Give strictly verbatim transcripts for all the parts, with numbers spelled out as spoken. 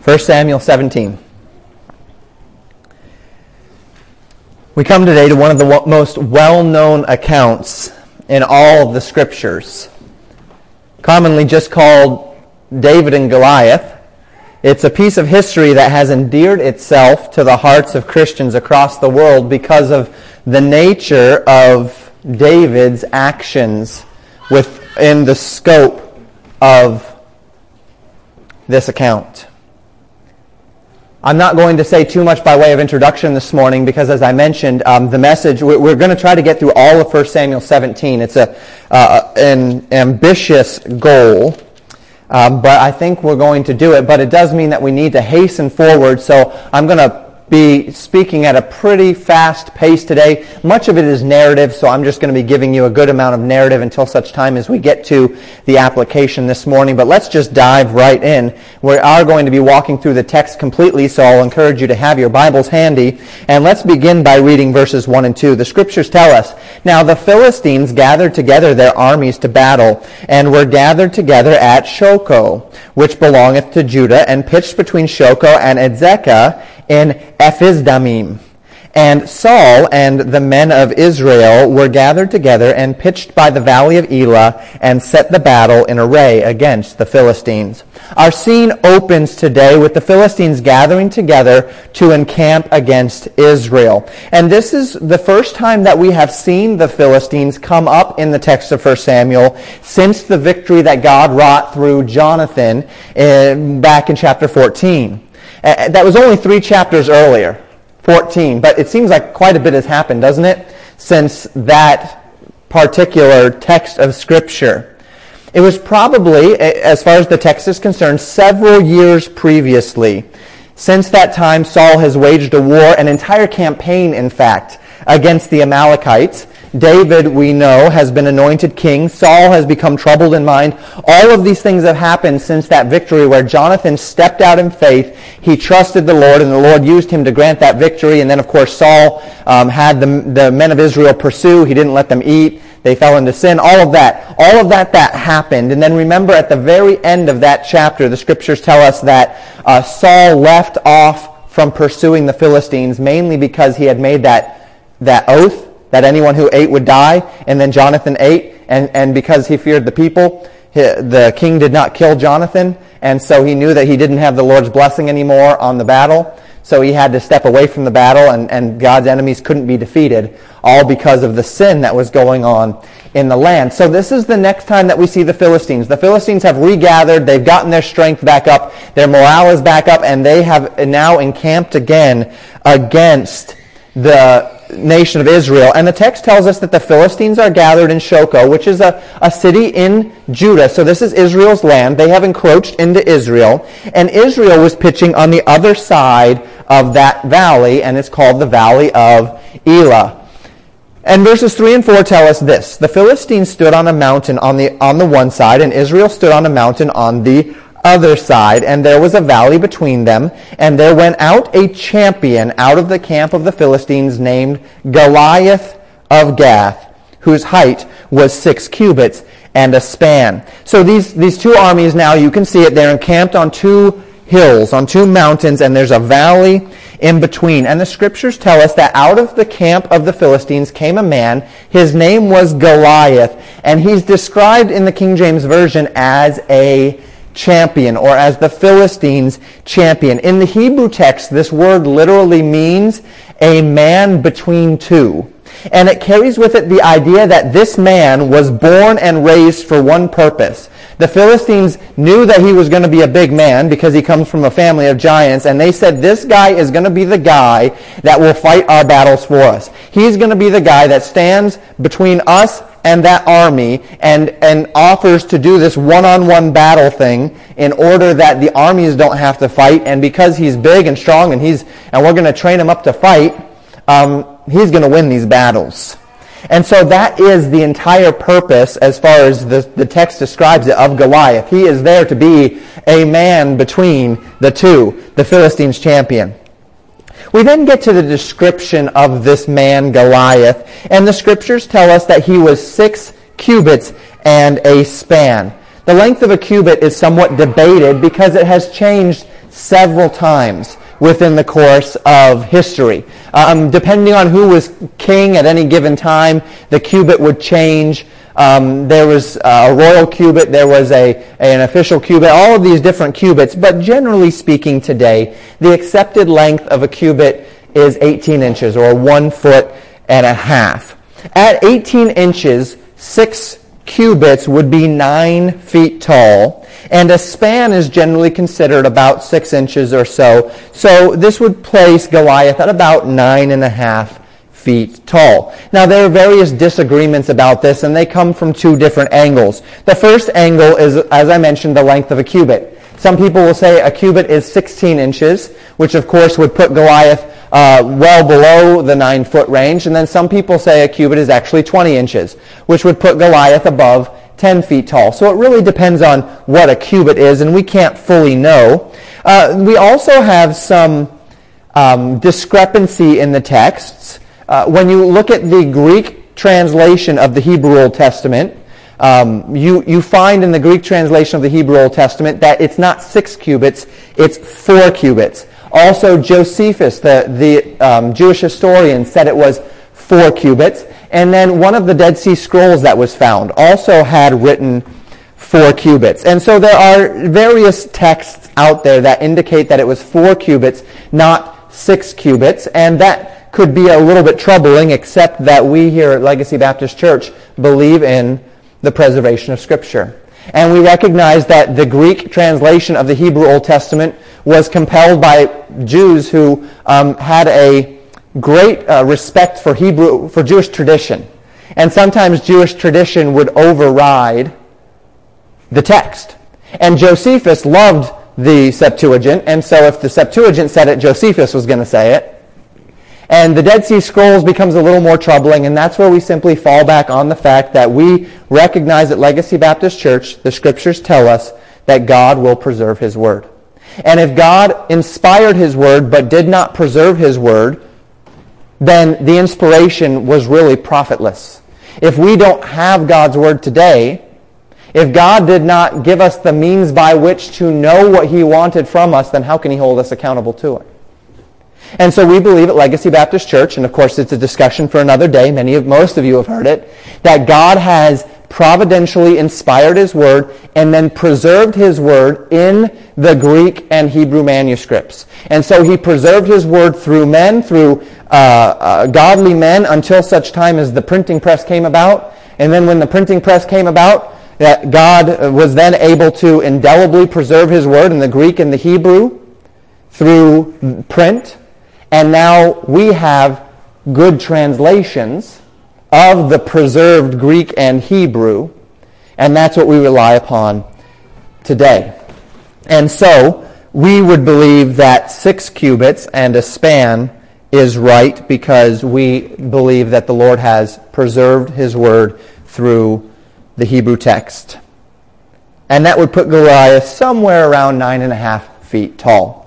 First Samuel seventeen. We come today to one of the most well-known accounts in all of the Scriptures, commonly just called David and Goliath. It's a piece of history that has endeared itself to the hearts of Christians across the world because of the nature of David's actions within the scope of this account. I'm not going to say too much by way of introduction this morning because, as I mentioned, um, the message, we're going to try to get through all of First Samuel seventeen. It's a uh, an ambitious goal, um, but I think we're going to do it. But it does mean that we need to hasten forward, so I'm going to be speaking at a pretty fast pace today. Much of it is narrative, so I'm just going to be giving you a good amount of narrative until such time as we get to the application this morning. But let's just dive right in. We are going to be walking through the text completely, so I'll encourage you to have your Bibles handy. And let's begin by reading verses one and two. The Scriptures tell us, "Now the Philistines gathered together their armies to battle, and were gathered together at Shochoh, which belongeth to Judah, and pitched between Shochoh and Azekah in Ephes-dammim. And Saul and the men of Israel were gathered together and pitched by the valley of Elah and set the battle in array against the Philistines." Our scene opens today with the Philistines gathering together to encamp against Israel. And this is the first time that we have seen the Philistines come up in the text of First Samuel since the victory that God wrought through Jonathan in, back in chapter fourteen. Uh, that was only three chapters earlier, fourteen, but it seems like quite a bit has happened, doesn't it, since that particular text of Scripture. It was probably, as far as the text is concerned, several years previously. Since that time, Saul has waged a war, an entire campaign, in fact, against the Amalekites. David, we know, has been anointed king. Saul has become troubled in mind. All of these things have happened since that victory where Jonathan stepped out in faith. He trusted the Lord, and the Lord used him to grant that victory. And then, of course, Saul um, had the, the men of Israel pursue. He didn't let them eat. They fell into sin. All of that. All of that, that happened. And then remember, at the very end of that chapter, the Scriptures tell us that uh, Saul left off from pursuing the Philistines, mainly because he had made that, that oath that anyone who ate would die, and then Jonathan ate, and, and because he feared the people, he, the king did not kill Jonathan, and so he knew that he didn't have the Lord's blessing anymore on the battle, so he had to step away from the battle, and, and God's enemies couldn't be defeated, all because of the sin that was going on in the land. So this is the next time that we see the Philistines. The Philistines have regathered, they've gotten their strength back up, their morale is back up, and they have now encamped again against the nation of Israel. And the text tells us that the Philistines are gathered in Shochoh, which is a, a city in Judah. So this is Israel's land. They have encroached into Israel. And Israel was pitching on the other side of that valley, and it's called the Valley of Elah. And verses three and four tell us this: "The Philistines stood on a mountain on the on the one side, and Israel stood on a mountain on the other side, and there was a valley between them, and there went out a champion out of the camp of the Philistines named Goliath of Gath, whose height was six cubits and a span." So these, these two armies now, you can see it, they're encamped on two hills, on two mountains, and there's a valley in between. And the Scriptures tell us that out of the camp of the Philistines came a man. His name was Goliath, and he's described in the King James Version as a champion, or as the Philistines' champion. In the Hebrew text, this word literally means a man between two. And it carries with it the idea that this man was born and raised for one purpose. The Philistines knew that he was going to be a big man because he comes from a family of giants, and they said, this guy is going to be the guy that will fight our battles for us. He's going to be the guy that stands between us and that army and, and offers to do this one-on-one battle thing in order that the armies don't have to fight. And because he's big and strong and he's and we're going to train him up to fight, um, he's going to win these battles. And so that is the entire purpose, as far as the, the text describes it, of Goliath. He is there to be a man between the two, the Philistines' champion. We then get to the description of this man, Goliath, and the Scriptures tell us that he was six cubits and a span. The length of a cubit is somewhat debated because it has changed several times within the course of history. Um, depending on who was king at any given time, the cubit would change. Um, there was a royal cubit, there was a, an official cubit, all of these different cubits, but generally speaking today, the accepted length of a cubit is eighteen inches, or one foot and a half. At eighteen inches, six cubits would be nine feet tall, and a span is generally considered about six inches or so. So this would place Goliath at about nine and a half feet tall. Now there are various disagreements about this, and they come from two different angles. The first angle is, as I mentioned, the length of a cubit. Some people will say a cubit is sixteen inches, which of course would put Goliath uh, well below the nine foot range, and then some people say a cubit is actually twenty inches, which would put Goliath above ten feet tall. So it really depends on what a cubit is, and we can't fully know. Uh, we also have some um, discrepancy in the texts. Uh, when you look at the Greek translation of the Hebrew Old Testament, um, you, you find in the Greek translation of the Hebrew Old Testament that it's not six cubits, it's four cubits. Also, Josephus, the, the um, Jewish historian, said it was four cubits. And then one of the Dead Sea Scrolls that was found also had written four cubits. And so there are various texts out there that indicate that it was four cubits, not six cubits, and that could be a little bit troubling, except that we here at Legacy Baptist Church believe in the preservation of Scripture. And we recognize that the Greek translation of the Hebrew Old Testament was compelled by Jews who um, had a great uh, respect for Hebrew, for Jewish tradition. And sometimes Jewish tradition would override the text. And Josephus loved the Septuagint, and so if the Septuagint said it, Josephus was going to say it. And the Dead Sea Scrolls becomes a little more troubling, and that's where we simply fall back on the fact that we recognize at Legacy Baptist Church, the Scriptures tell us that God will preserve His Word. And if God inspired His Word but did not preserve His Word, then the inspiration was really profitless. If we don't have God's Word today, if God did not give us the means by which to know what He wanted from us, then how can He hold us accountable to it? And so we believe at Legacy Baptist Church, and of course it's a discussion for another day, many of, most of you have heard it, that God has providentially inspired His Word and then preserved His Word in the Greek and Hebrew manuscripts. And so He preserved His Word through men, through uh, uh, godly men, until such time as the printing press came about. And then when the printing press came about, that God was then able to indelibly preserve His Word in the Greek and the Hebrew through print. And now we have good translations of the preserved Greek and Hebrew, and that's what we rely upon today. And so we would believe that six cubits and a span is right because we believe that the Lord has preserved His Word through the Hebrew text. And that would put Goliath somewhere around nine and a half feet tall.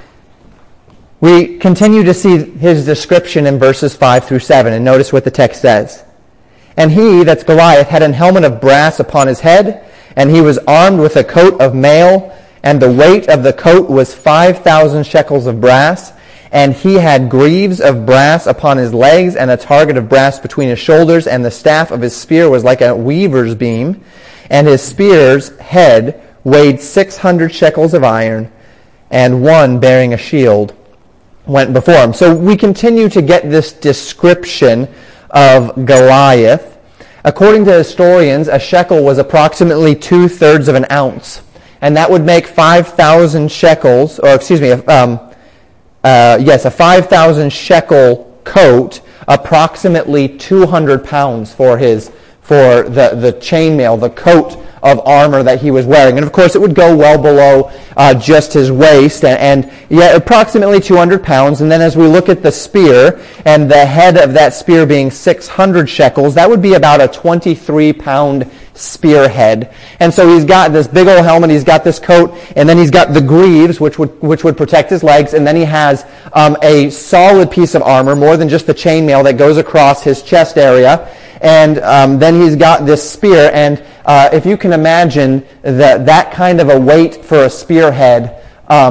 We continue to see his description in verses five through seven, and notice what the text says. And he, that's Goliath, had an helmet of brass upon his head, and he was armed with a coat of mail, and the weight of the coat was five thousand shekels of brass, and he had greaves of brass upon his legs, and a target of brass between his shoulders, and the staff of his spear was like a weaver's beam, and his spear's head weighed six hundred shekels of iron, and one bearing a shield went before him. So we continue to get this description of Goliath. According to historians, a shekel was approximately two-thirds of an ounce. And that would make five thousand shekels, or excuse me, um, uh, yes, a five thousand shekel coat, approximately two hundred pounds for his, for the, the chainmail, the coat of armor that he was wearing. And of course it would go well below uh, just his waist, and, and yeah, approximately two hundred pounds. And then as we look at the spear, and the head of that spear being six hundred shekels, that would be about a twenty-three pound spearhead. And so he's got this big old helmet, he's got this coat, and then he's got the greaves, which would which would protect his legs, and then he has um, a solid piece of armor, more than just the chainmail that goes across his chest area. And um, then he's got this spear, and uh, if you can imagine that that kind of a weight for a spearhead, um,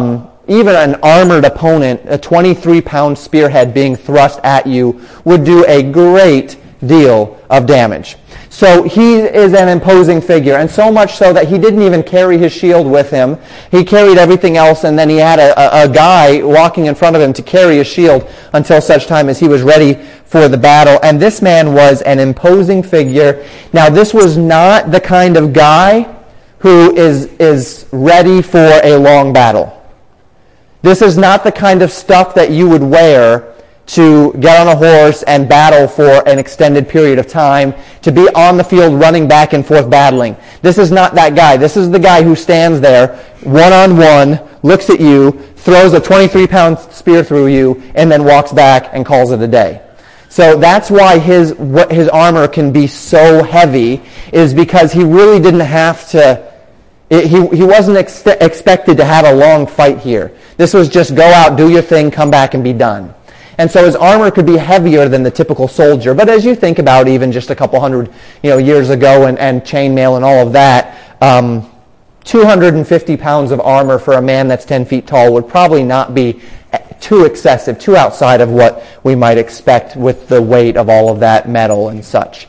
even an armored opponent, a twenty-three pound spearhead being thrust at you, would do a great deal of damage. So he is an imposing figure, and so much so that he didn't even carry his shield with him. He carried everything else, and then he had a, a, a guy walking in front of him to carry his shield until such time as he was ready for the battle. And this man was an imposing figure. Now, this was not the kind of guy who is, is ready for a long battle. This is not the kind of stuff that you would wear to get on a horse and battle for an extended period of time, to be on the field running back and forth battling. This is not that guy. This is the guy who stands there one-on-one, looks at you, throws a twenty-three pound spear through you, and then walks back and calls it a day. So that's why his his armor can be so heavy, is because he really didn't have to, it, he, he wasn't ex- expected to have a long fight here. This was just go out, do your thing, come back, and be done. And so his armor could be heavier than the typical soldier. But as you think about even just a couple hundred you know, years ago and, and chainmail and all of that, um, two hundred fifty pounds of armor for a man that's ten feet tall would probably not be too excessive, too outside of what we might expect with the weight of all of that metal and such.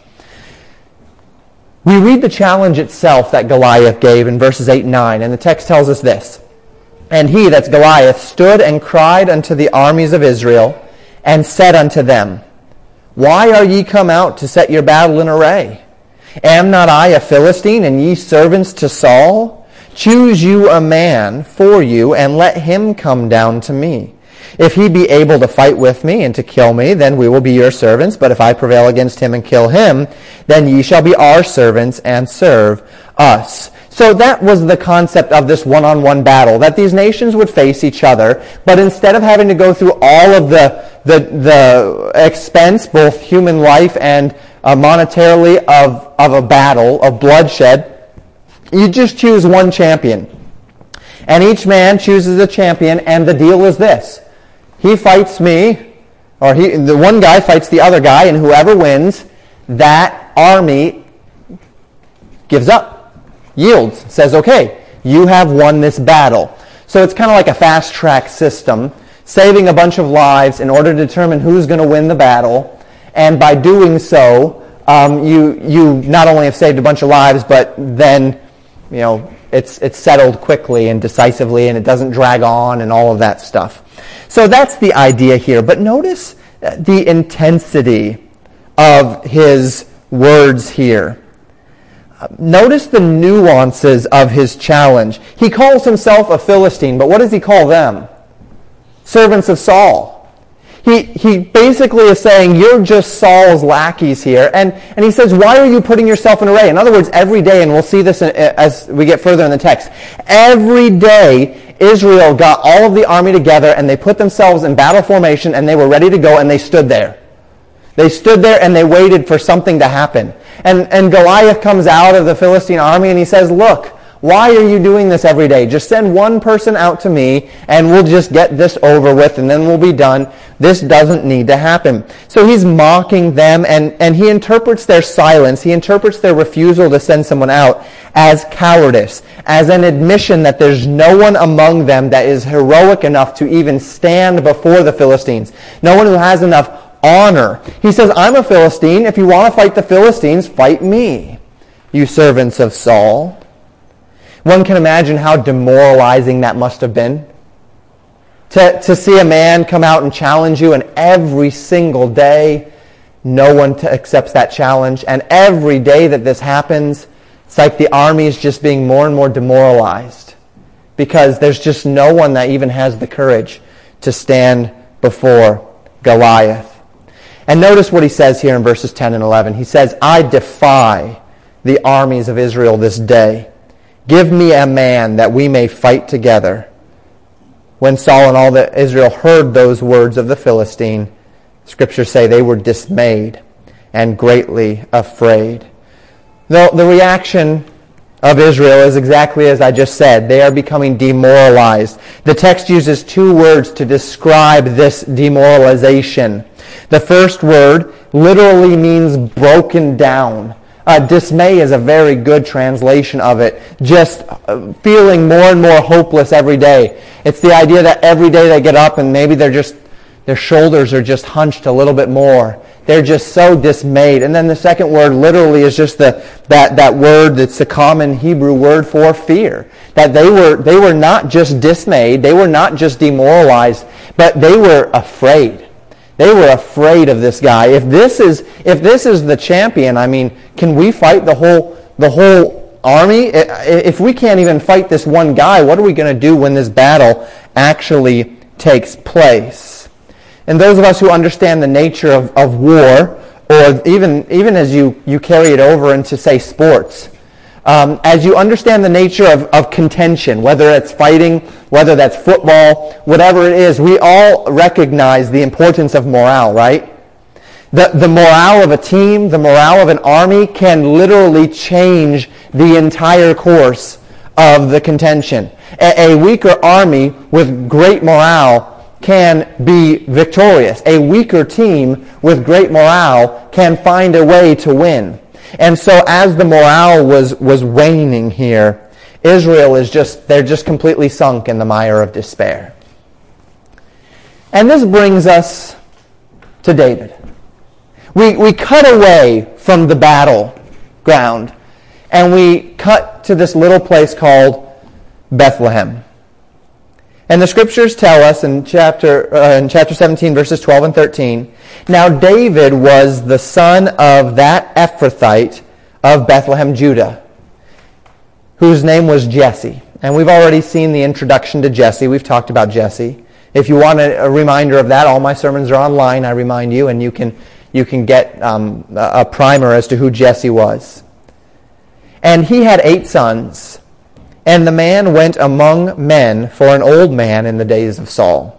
We read the challenge itself that Goliath gave in verses eight and nine, and the text tells us this. And he, that's Goliath, stood and cried unto the armies of Israel, and said unto them, Why are ye come out to set your battle in array? Am not I a Philistine, and ye servants to Saul? Choose you a man for you, and let him come down to me. If he be able to fight with me and to kill me, then we will be your servants. But if I prevail against him and kill him, then ye shall be our servants and serve us. So that was the concept of this one-on-one battle, that these nations would face each other, but instead of having to go through all of the the, the expense, both human life and uh, monetarily, of, of a battle, of bloodshed, you just choose one champion. And each man chooses a champion, and the deal is this. He fights me, or he, the one guy fights the other guy, and whoever wins, that army gives up, yields, says, okay, you have won this battle. So it's kind of like a fast-track system, saving a bunch of lives in order to determine who's going to win the battle. And by doing so, um, you you not only have saved a bunch of lives, but then, you know, it's it's settled quickly and decisively, and it doesn't drag on and all of that stuff. So that's the idea here. But notice the intensity of his words here. Notice the nuances of his challenge. He calls himself a Philistine, but what does he call them? Servants of Saul. He he basically is saying, you're just Saul's lackeys here. And, and he says, why are you putting yourself in array? In other words, every day, and we'll see this as we get further in the text, every day Israel got all of the army together and they put themselves in battle formation and they were ready to go, and they stood there. They stood there and they waited for something to happen. And, and Goliath comes out of the Philistine army and he says, look, why are you doing this every day? Just send one person out to me and we'll just get this over with and then we'll be done. This doesn't need to happen. So he's mocking them, and, and he interprets their silence, he interprets their refusal to send someone out as cowardice, as an admission that there's no one among them that is heroic enough to even stand before the Philistines. No one who has enough honor. He says, I'm a Philistine. If you want to fight the Philistines, fight me, you servants of Saul. One can imagine how demoralizing that must have been. To, to see a man come out and challenge you, and every single day no one t- accepts that challenge. And every day that this happens, it's like the army is just being more and more demoralized because there's just no one that even has the courage to stand before Goliath. And notice what he says here in verses ten and eleven. He says, I defy the armies of Israel this day. Give me a man that we may fight together. When Saul and all the Israel heard those words of the Philistine, Scriptures say they were dismayed and greatly afraid. The, the reaction of Israel is exactly as I just said. They are becoming demoralized. The text uses two words to describe this demoralization. The first word literally means broken down. Uh, dismay is a very good translation of it. Just uh, feeling more and more hopeless every day. It's the idea that every day they get up and maybe they're just, their shoulders are just hunched a little bit more. They're just so dismayed. And then the second word literally is just the that, that word that's the common Hebrew word for fear. That they were they were not just dismayed, they were not just demoralized, but they were afraid. They were afraid of this guy. If this is if this is the champion, I mean, can we fight the whole the whole army? If we can't even fight this one guy, what are we going to do when this battle actually takes place? And those of us who understand the nature of, of war, or even even as you, you carry it over into, say, sports, um, as you understand the nature of, of contention, whether it's fighting, whether that's football, whatever it is, we all recognize the importance of morale, right? The, the morale of a team, the morale of an army can literally change the entire course of the contention. A, a weaker army with great morale can be victorious. A weaker team with great morale can find a way to win. And so as the morale was, was waning here, Israel is just, they're just completely sunk in the mire of despair. And this brings us to David. We, we cut away from the battleground and we cut to this little place called Bethlehem. And the scriptures tell us in chapter uh, in chapter seventeen, verses twelve and thirteen, now David was the son of that Ephrathite of Bethlehem, Judah, whose name was Jesse. And we've already seen the introduction to Jesse. We've talked about Jesse. If you want a, a reminder of that, all my sermons are online, I remind you, and you can, you can get um, a primer as to who Jesse was. And he had eight sons. And the man went among men for an old man in the days of Saul.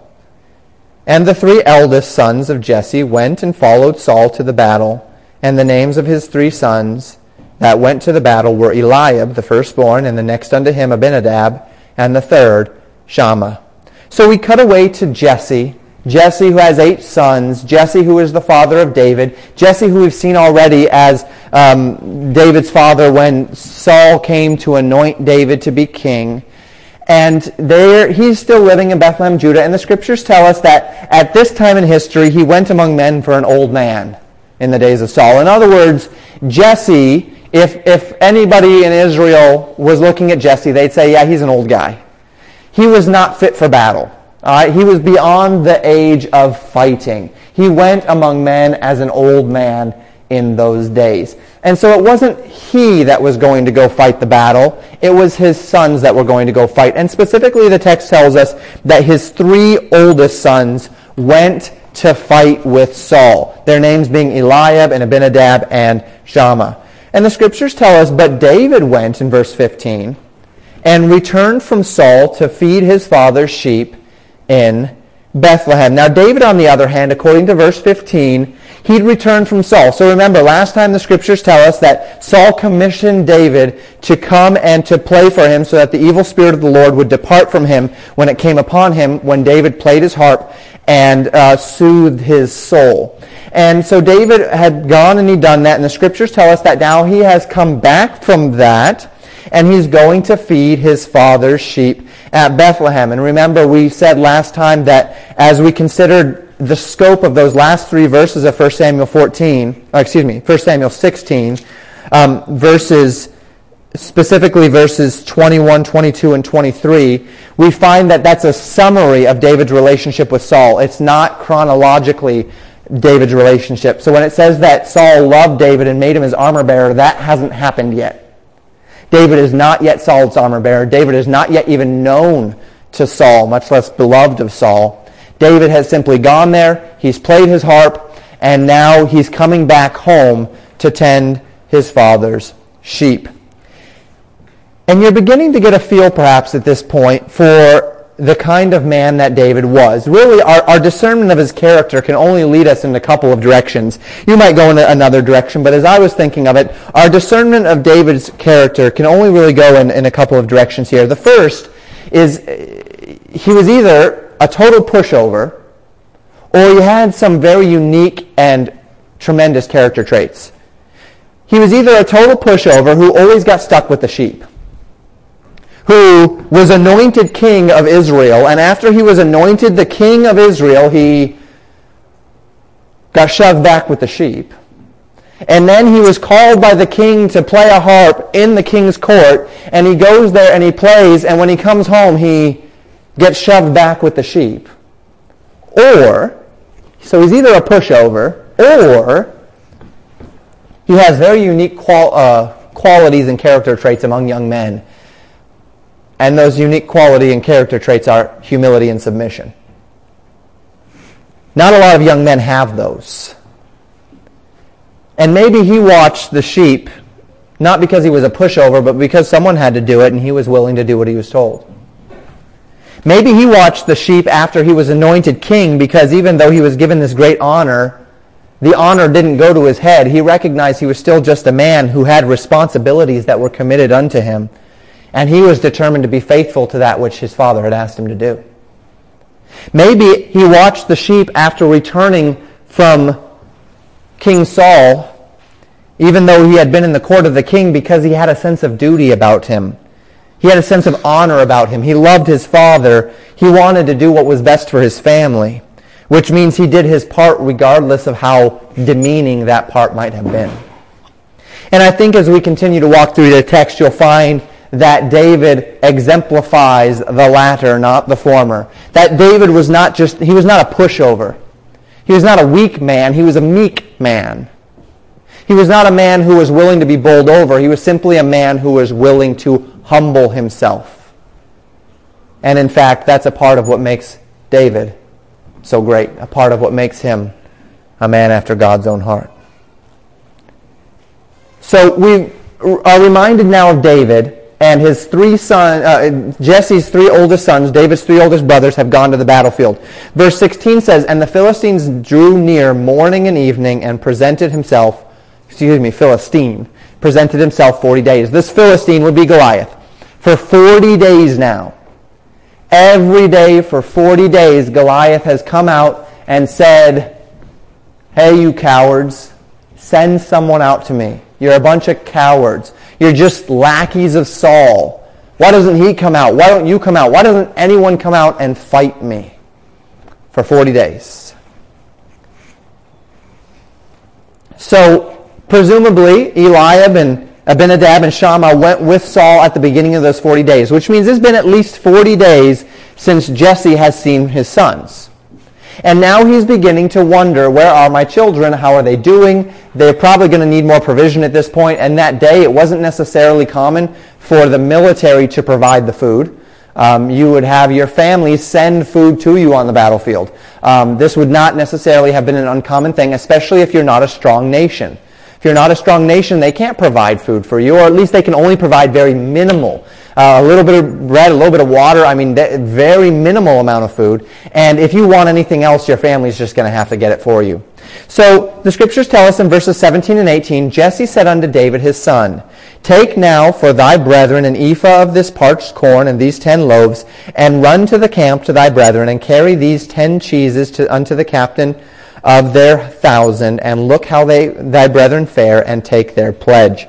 And the three eldest sons of Jesse went and followed Saul to the battle. And the names of his three sons that went to the battle were Eliab, the firstborn, and the next unto him Abinadab, and the third Shammah. So we cut away to Jesse. Jesse, who has eight sons. Jesse, who is the father of David. Jesse, who we've seen already as um, David's father when Saul came to anoint David to be king. And there, he's still living in Bethlehem, Judah. And the scriptures tell us that at this time in history, he went among men for an old man in the days of Saul. In other words, Jesse, if, if anybody in Israel was looking at Jesse, they'd say, yeah, he's an old guy. He was not fit for battle. All right, he was beyond the age of fighting. He went among men as an old man in those days. And so it wasn't he that was going to go fight the battle. It was his sons that were going to go fight. And specifically the text tells us that his three oldest sons went to fight with Saul. Their names being Eliab and Abinadab and Shammah. And the scriptures tell us, but David went, in verse fifteen, and returned from Saul to feed his father's sheep in Bethlehem. Now David, on the other hand, according to verse fifteen, he'd returned from Saul. So remember, last time the scriptures tell us that Saul commissioned David to come and to play for him so that the evil spirit of the Lord would depart from him when it came upon him when David played his harp and uh, soothed his soul. And so David had gone and he'd done that, and the scriptures tell us that now he has come back from that and he's going to feed his father's sheep at Bethlehem. And remember, we said last time that as we considered the scope of those last three verses of First Samuel fourteen, or excuse me, First Samuel sixteen, um, verses, specifically verses twenty-one, twenty-two, and twenty-three, we find that that's a summary of David's relationship with Saul. It's not chronologically David's relationship. So when it says that Saul loved David and made him his armor bearer, that hasn't happened yet. David is not yet Saul's armor bearer. David is not yet even known to Saul, much less beloved of Saul. David has simply gone there, he's played his harp, and now he's coming back home to tend his father's sheep. And you're beginning to get a feel, perhaps, at this point for the kind of man that David was. Really, our, our discernment of his character can only lead us in a couple of directions. You might go in another direction, but as I was thinking of it, our discernment of David's character can only really go in, in a couple of directions here. The first is he was either a total pushover, or he had some very unique and tremendous character traits. he was either a total pushover who always got stuck with the sheep, who was anointed king of Israel, and after he was anointed the king of Israel, he got shoved back with the sheep. And then he was called by the king to play a harp in the king's court, and he goes there and he plays, and when he comes home, he gets shoved back with the sheep. Or, so he's either a pushover, or he has very unique qual- uh, qualities and character traits among young men. And those unique quality and character traits are humility and submission. Not a lot of young men have those. And maybe he watched the sheep, not because he was a pushover, but because someone had to do it and he was willing to do what he was told. Maybe he watched the sheep after he was anointed king because even though he was given this great honor, the honor didn't go to his head. He recognized he was still just a man who had responsibilities that were committed unto him. And he was determined to be faithful to that which his father had asked him to do. Maybe he watched the sheep after returning from King Saul, even though he had been in the court of the king, because he had a sense of duty about him. He had a sense of honor about him. He loved his father. He wanted to do what was best for his family, which means he did his part regardless of how demeaning that part might have been. And I think as we continue to walk through the text, you'll find that David exemplifies the latter, not the former. That David was not just, he was not a pushover. He was not a weak man. He was a meek man. He was not a man who was willing to be bowled over. He was simply a man who was willing to humble himself. And in fact, that's a part of what makes David so great, a part of what makes him a man after God's own heart. So we are reminded now of David and his three sons, uh, Jesse's three oldest sons, David's three oldest brothers, have gone to the battlefield. Verse sixteen says, "And the Philistines drew near morning and evening and presented himself, excuse me, Philistine, presented himself forty days. This Philistine would be Goliath. For forty days now. Every day for forty days, Goliath has come out and said, "Hey, you cowards, send someone out to me. You're a bunch of cowards. You're just lackeys of Saul. Why doesn't he come out? Why don't you come out? Why doesn't anyone come out and fight me?" For forty days. So, presumably, Eliab and Abinadab and Shammah went with Saul at the beginning of those forty days, which means it's been at least forty days since Jesse has seen his sons. And now he's beginning to wonder, where are my children? How are they doing? They're probably going to need more provision at this point. And that day, it wasn't necessarily common for the military to provide the food. Um, you would have your family send food to you on the battlefield. Um, this would not necessarily have been an uncommon thing, especially if you're not a strong nation. If you're not a strong nation, they can't provide food for you, or at least they can only provide very minimal. Uh, a little bit of bread, a little bit of water, I mean, very minimal amount of food. And if you want anything else, your family's just going to have to get it for you. So the scriptures tell us in verses seventeen and eighteen, "Jesse said unto David his son, Take now for thy brethren an ephah of this parched corn and these ten loaves, and run to the camp to thy brethren, and carry these ten cheeses to, unto the captain of their thousand, and look how they thy brethren fare, and take their pledge."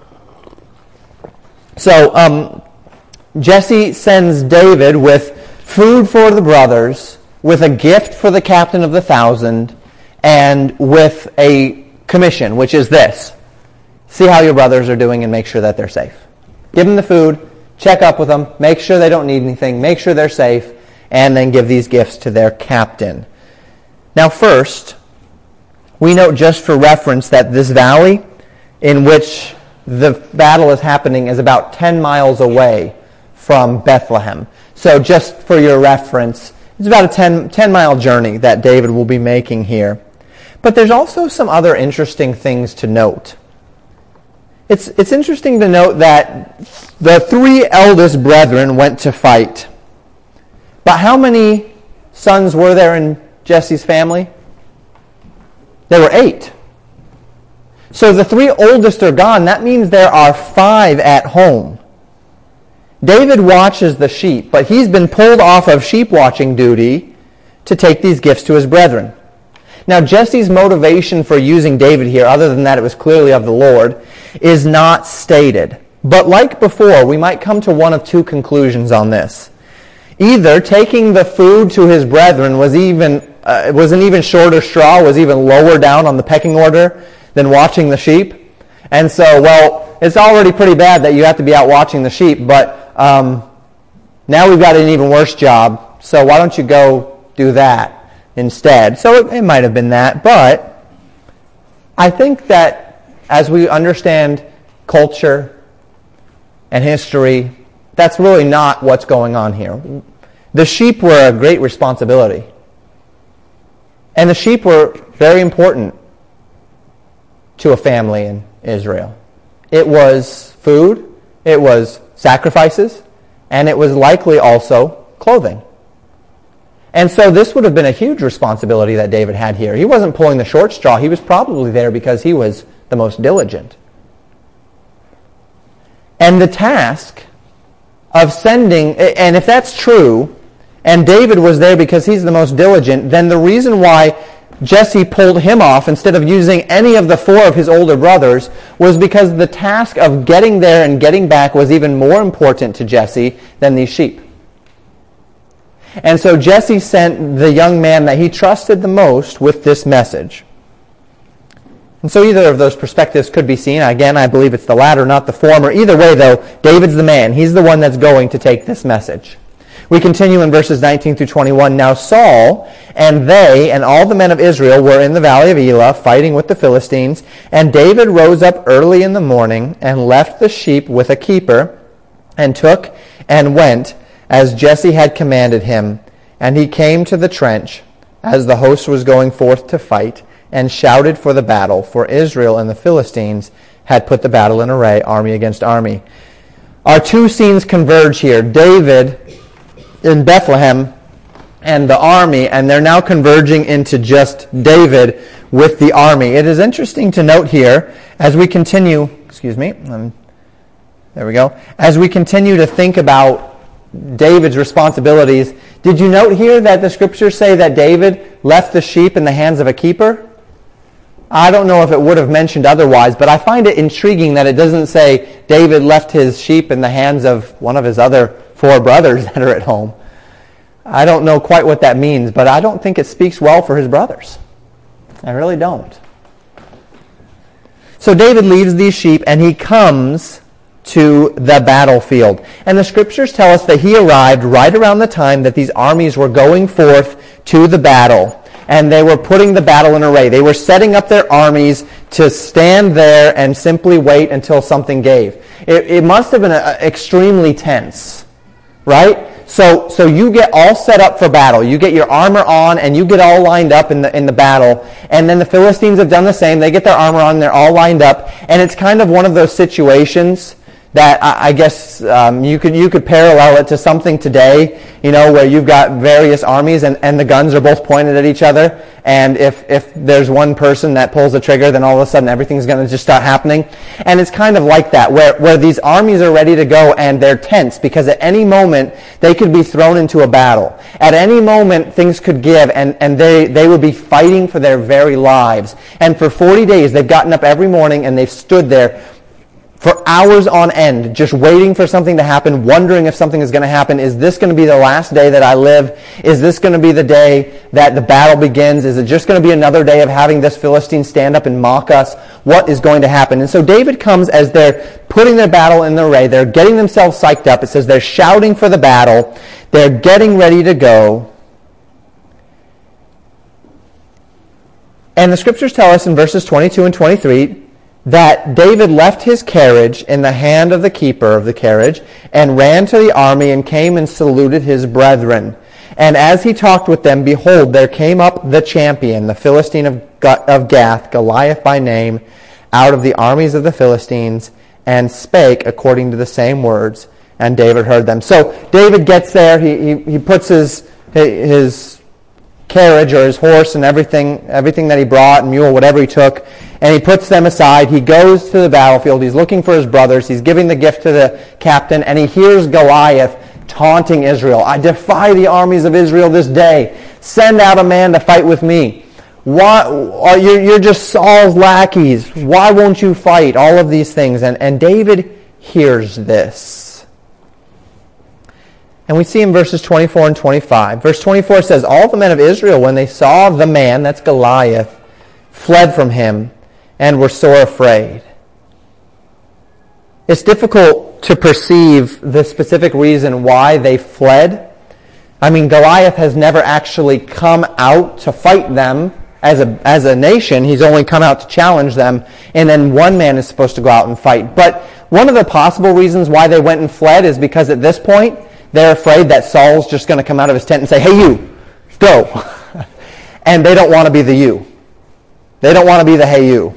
So um, Jesse sends David with food for the brothers, with a gift for the captain of the thousand, and with a commission, which is this: see how your brothers are doing and make sure that they're safe. Give them the food, check up with them, make sure they don't need anything, make sure they're safe, and then give these gifts to their captain. Now first, we note just for reference that this valley in which the battle is happening is about ten miles away from Bethlehem. So just for your reference, it's about a ten, ten mile journey that David will be making here. But there's also some other interesting things to note. It's, it's interesting to note that the three eldest brethren went to fight. But how many sons were there in Jesse's family? There were eight. So the three oldest are gone. That means there are five at home. David watches the sheep, but he's been pulled off of sheep watching duty to take these gifts to his brethren. Now, Jesse's motivation for using David here, other than that it was clearly of the Lord, is not stated. But like before, we might come to one of two conclusions on this. Either taking the food to his brethren was even uh, was an even shorter straw, was even lower down on the pecking order than watching the sheep. And so, well, it's already pretty bad that you have to be out watching the sheep, but um, now we've got an even worse job, so why don't you go do that instead? So it, it might have been that, but I think that as we understand culture and history, that's really not what's going on here. The sheep were a great responsibility. And the sheep were very important to a family in Israel. It was food, it was sacrifices, and it was likely also clothing. And so this would have been a huge responsibility that David had here. He wasn't pulling the short straw. He was probably there because he was the most diligent. And the task of sending, and if that's true, and David was there because he's the most diligent, then the reason why Jesse pulled him off instead of using any of the four of his older brothers was because the task of getting there and getting back was even more important to Jesse than these sheep. And so Jesse sent the young man that he trusted the most with this message. And so either of those perspectives could be seen. Again, I believe it's the latter, not the former. Either way, though, David's the man. He's the one that's going to take this message. We continue in verses nineteen through twenty-one. Now Saul and they and all the men of Israel were in the valley of Elah fighting with the Philistines. And David rose up early in the morning and left the sheep with a keeper and took and went as Jesse had commanded him. And he came to the trench as the host was going forth to fight, and shouted for the battle, for Israel and the Philistines had put the battle in array, army against army. Our two scenes converge here. David in Bethlehem and the army, and they're now converging into just David with the army. It is interesting to note here, as we continue, excuse me, um, there we go, as we continue to think about David's responsibilities, did you note here that the scriptures say that David left the sheep in the hands of a keeper? I don't know if it would have mentioned otherwise, but I find it intriguing that it doesn't say David left his sheep in the hands of one of his other four brothers that are at home. I don't know quite what that means, but I don't think it speaks well for his brothers. I really don't. So David leaves these sheep and he comes to the battlefield. And the scriptures tell us that he arrived right around the time that these armies were going forth to the battle. And they were putting the battle in array. They were setting up their armies to stand there and simply wait until something gave. It, it must have been a, a extremely tense, right? So, so you get all set up for battle. You get your armor on and you get all lined up in the in the battle. And then the Philistines have done the same. They get their armor on, they're all lined up. And it's kind of one of those situations that I, I guess um, you could you could parallel it to something today, you know, where you've got various armies and, and the guns are both pointed at each other. And if, if there's one person that pulls the trigger, then all of a sudden everything's going to just start happening. And it's kind of like that, where, where these armies are ready to go and they're tense because at any moment they could be thrown into a battle. At any moment things could give and, and they, they would be fighting for their very lives. And for forty days they've gotten up every morning and they've stood there for hours on end, just waiting for something to happen, wondering if something is going to happen. Is this going to be the last day that I live? Is this going to be the day that the battle begins? Is it just going to be another day of having this Philistine stand up and mock us? What is going to happen? And so David comes as they're putting their battle in the array. They're getting themselves psyched up. It says they're shouting for the battle. They're getting ready to go. And the scriptures tell us in verses twenty-two and twenty-three that David left his carriage in the hand of the keeper of the carriage and ran to the army and came and saluted his brethren. And as he talked with them, behold, there came up the champion, the Philistine of, of Gath, Goliath by name, out of the armies of the Philistines, and spake according to the same words. And David heard them. So David gets there. He he, he puts his his carriage or his horse and everything everything that he brought, and mule, whatever he took, and he puts them aside. He goes to the battlefield. He's looking for his brothers. He's giving the gift to the captain, and he hears Goliath taunting Israel. I defy the armies of Israel this day. Send out a man to fight with me. Why are you, you're just Saul's lackeys. Why won't you fight? All of these things. And, and David hears this. And we see in verses twenty-four and twenty-five. Verse twenty-four says, all the men of Israel, when they saw the man, that's Goliath, fled from him and were sore afraid. It's difficult to perceive the specific reason why they fled. I mean, Goliath has never actually come out to fight them as a as a nation. He's only come out to challenge them, and then one man is supposed to go out and fight. But one of the possible reasons why they went and fled is because at this point, they're afraid that Saul's just going to come out of his tent and say, hey, you, go. And they don't want to be the you. They don't want to be the hey, you.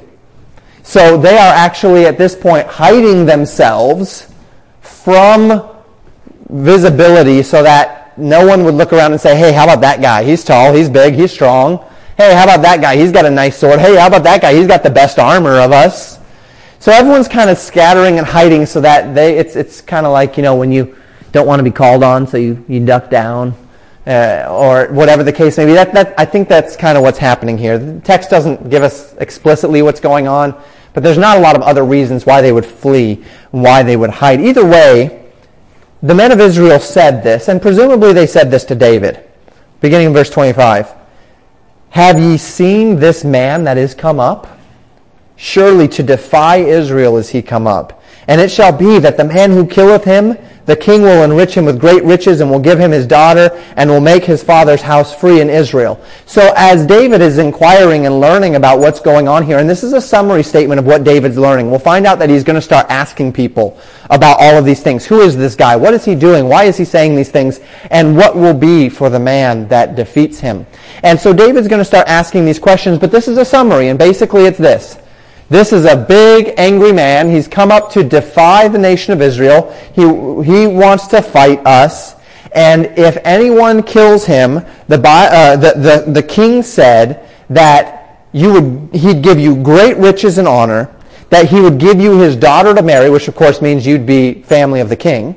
So they are actually, at this point, hiding themselves from visibility so that no one would look around and say, hey, how about that guy? He's tall, he's big, he's strong. Hey, how about that guy? He's got a nice sword. Hey, how about that guy? He's got the best armor of us. So everyone's kind of scattering and hiding so that they it's it's kind of like, you know, when you don't want to be called on, so you, you duck down, uh, or whatever the case may be. That, that, I think that's kind of what's happening here. The text doesn't give us explicitly what's going on, but there's not a lot of other reasons why they would flee, why they would hide. Either way, the men of Israel said this, and presumably they said this to David. Beginning in verse twenty-five. Have ye seen this man that is come up? Surely to defy Israel is he come up. And it shall be that the man who killeth him, the king will enrich him with great riches and will give him his daughter and will make his father's house free in Israel. So as David is inquiring and learning about what's going on here, and this is a summary statement of what David's learning, we'll find out that he's going to start asking people about all of these things. Who is this guy? What is he doing? Why is he saying these things? And what will be for the man that defeats him? And so David's going to start asking these questions, but this is a summary, and basically it's this. This is a big, angry man. He's come up to defy the nation of Israel. He, he wants to fight us. And if anyone kills him, the, uh, the, the, the king said that you would, he'd give you great riches and honor, that he would give you his daughter to marry, which of course means you'd be family of the king,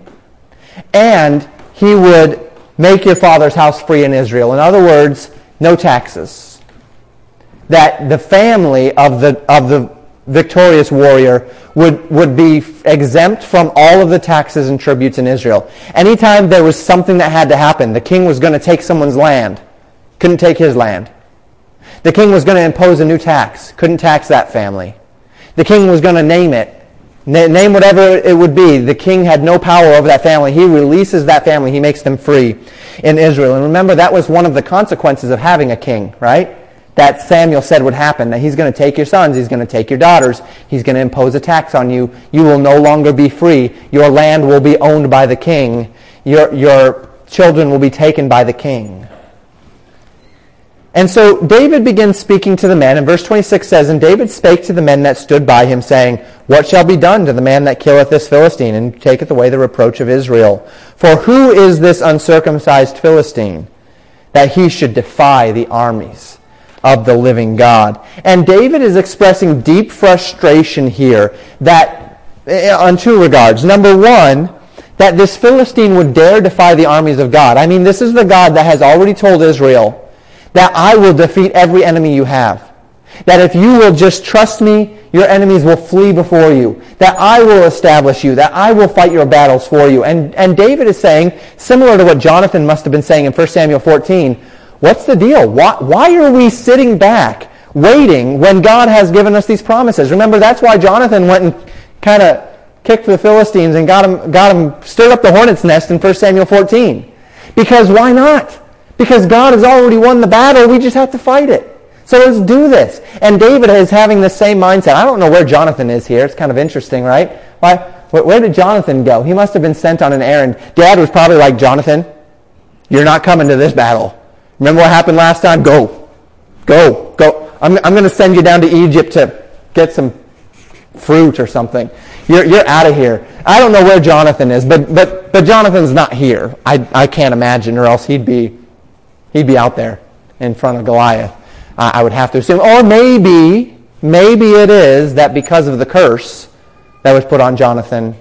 and he would make your father's house free in Israel. In other words, no taxes. That the family of the of the victorious warrior would, would be exempt from all of the taxes and tributes in Israel. Anytime there was something that had to happen, the king was going to take someone's land, couldn't take his land. The king was going to impose a new tax, couldn't tax that family. The king was going to name it, Na- name whatever it would be. The king had no power over that family. He releases that family. He makes them free in Israel. And remember, that was one of the consequences of having a king, right? That Samuel said would happen, that he's going to take your sons, he's going to take your daughters, he's going to impose a tax on you. You will no longer be free. Your land will be owned by the king. Your, your children will be taken by the king. And so David begins speaking to the men, and verse twenty-six says, And David spake to the men that stood by him, saying, What shall be done to the man that killeth this Philistine, and taketh away the reproach of Israel? For who is this uncircumcised Philistine, that he should defy the armies of the living God? And David is expressing deep frustration here that on two regards. Number one, that this Philistine would dare defy the armies of God. I mean, this is the God that has already told Israel that I will defeat every enemy you have. That if you will just trust me, your enemies will flee before you. That I will establish you. That I will fight your battles for you. And, and David is saying, similar to what Jonathan must have been saying in First Samuel fourteen, what's the deal? Why, why are we sitting back, waiting, when God has given us these promises? Remember, that's why Jonathan went and kind of kicked the Philistines and got him, got him, stirred up the hornet's nest in First Samuel fourteen. Because why not? Because God has already won the battle. We just have to fight it. So let's do this. And David is having the same mindset. I don't know where Jonathan is here. It's kind of interesting, right? Why? Where did Jonathan go? He must have been sent on an errand. Dad was probably like, Jonathan, you're not coming to this battle. Remember what happened last time? Go. Go. Go. I'm, I'm going to send you down to Egypt to get some fruit or something. You're, you're out of here. I don't know where Jonathan is, but, but, but Jonathan's not here. I, I can't imagine, or else he'd be, he'd be out there in front of Goliath. Uh, I would have to assume. Or maybe, maybe it is that because of the curse that was put on Jonathan,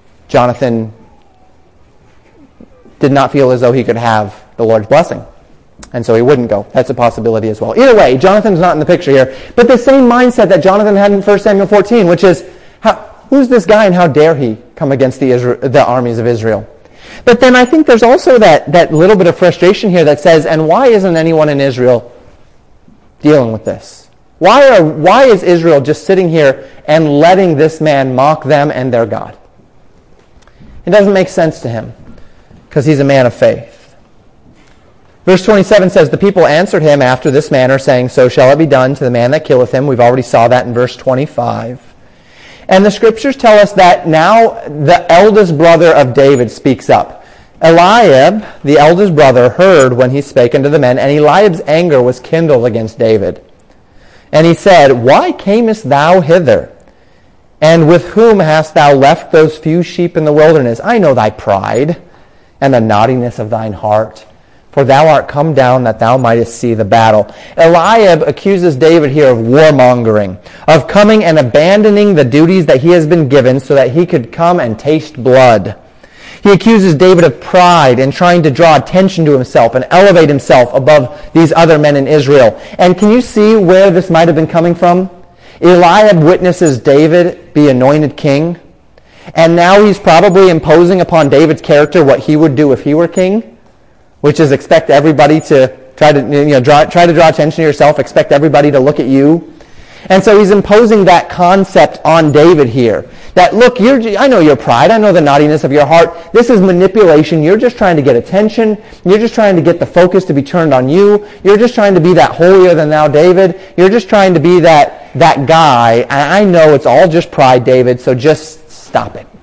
Jonathan did not feel as though he could have the Lord's blessing. And so he wouldn't go. That's a possibility as well. Either way, Jonathan's not in the picture here. But the same mindset that Jonathan had in First Samuel fourteen, which is, how, who's this guy and how dare he come against the, Israel, the armies of Israel? But then I think there's also that, that little bit of frustration here that says, and why isn't anyone in Israel dealing with this? Why are why is Israel just sitting here and letting this man mock them and their God? It doesn't make sense to him because he's a man of faith. Verse twenty-seven says, the people answered him after this manner, saying, so shall it be done to the man that killeth him. We've already saw that in verse twenty-five. And the scriptures tell us that now the eldest brother of David speaks up. Eliab, the eldest brother, heard when he spake unto the men, and Eliab's anger was kindled against David. And he said, why camest thou hither? And with whom hast thou left those few sheep in the wilderness? I know thy pride and the naughtiness of thine heart, for thou art come down that thou mightest see the battle. Eliab accuses David here of warmongering, of coming and abandoning the duties that he has been given so that he could come and taste blood. He accuses David of pride and trying to draw attention to himself and elevate himself above these other men in Israel. And can you see where this might have been coming from? Eliab witnesses David be anointed king, and now he's probably imposing upon David's character what he would do if he were king, which is expect everybody to try to you know draw, try to draw attention to yourself, expect everybody to look at you. And so he's imposing that concept on David here. That, look, you're, I know your pride. I know the naughtiness of your heart. This is manipulation. You're just trying to get attention. You're just trying to get the focus to be turned on you. You're just trying to be that holier-than-thou David. You're just trying to be that, that guy. And I know it's all just pride, David, so just stop it.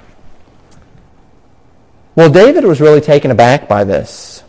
Well, David was really taken aback by this.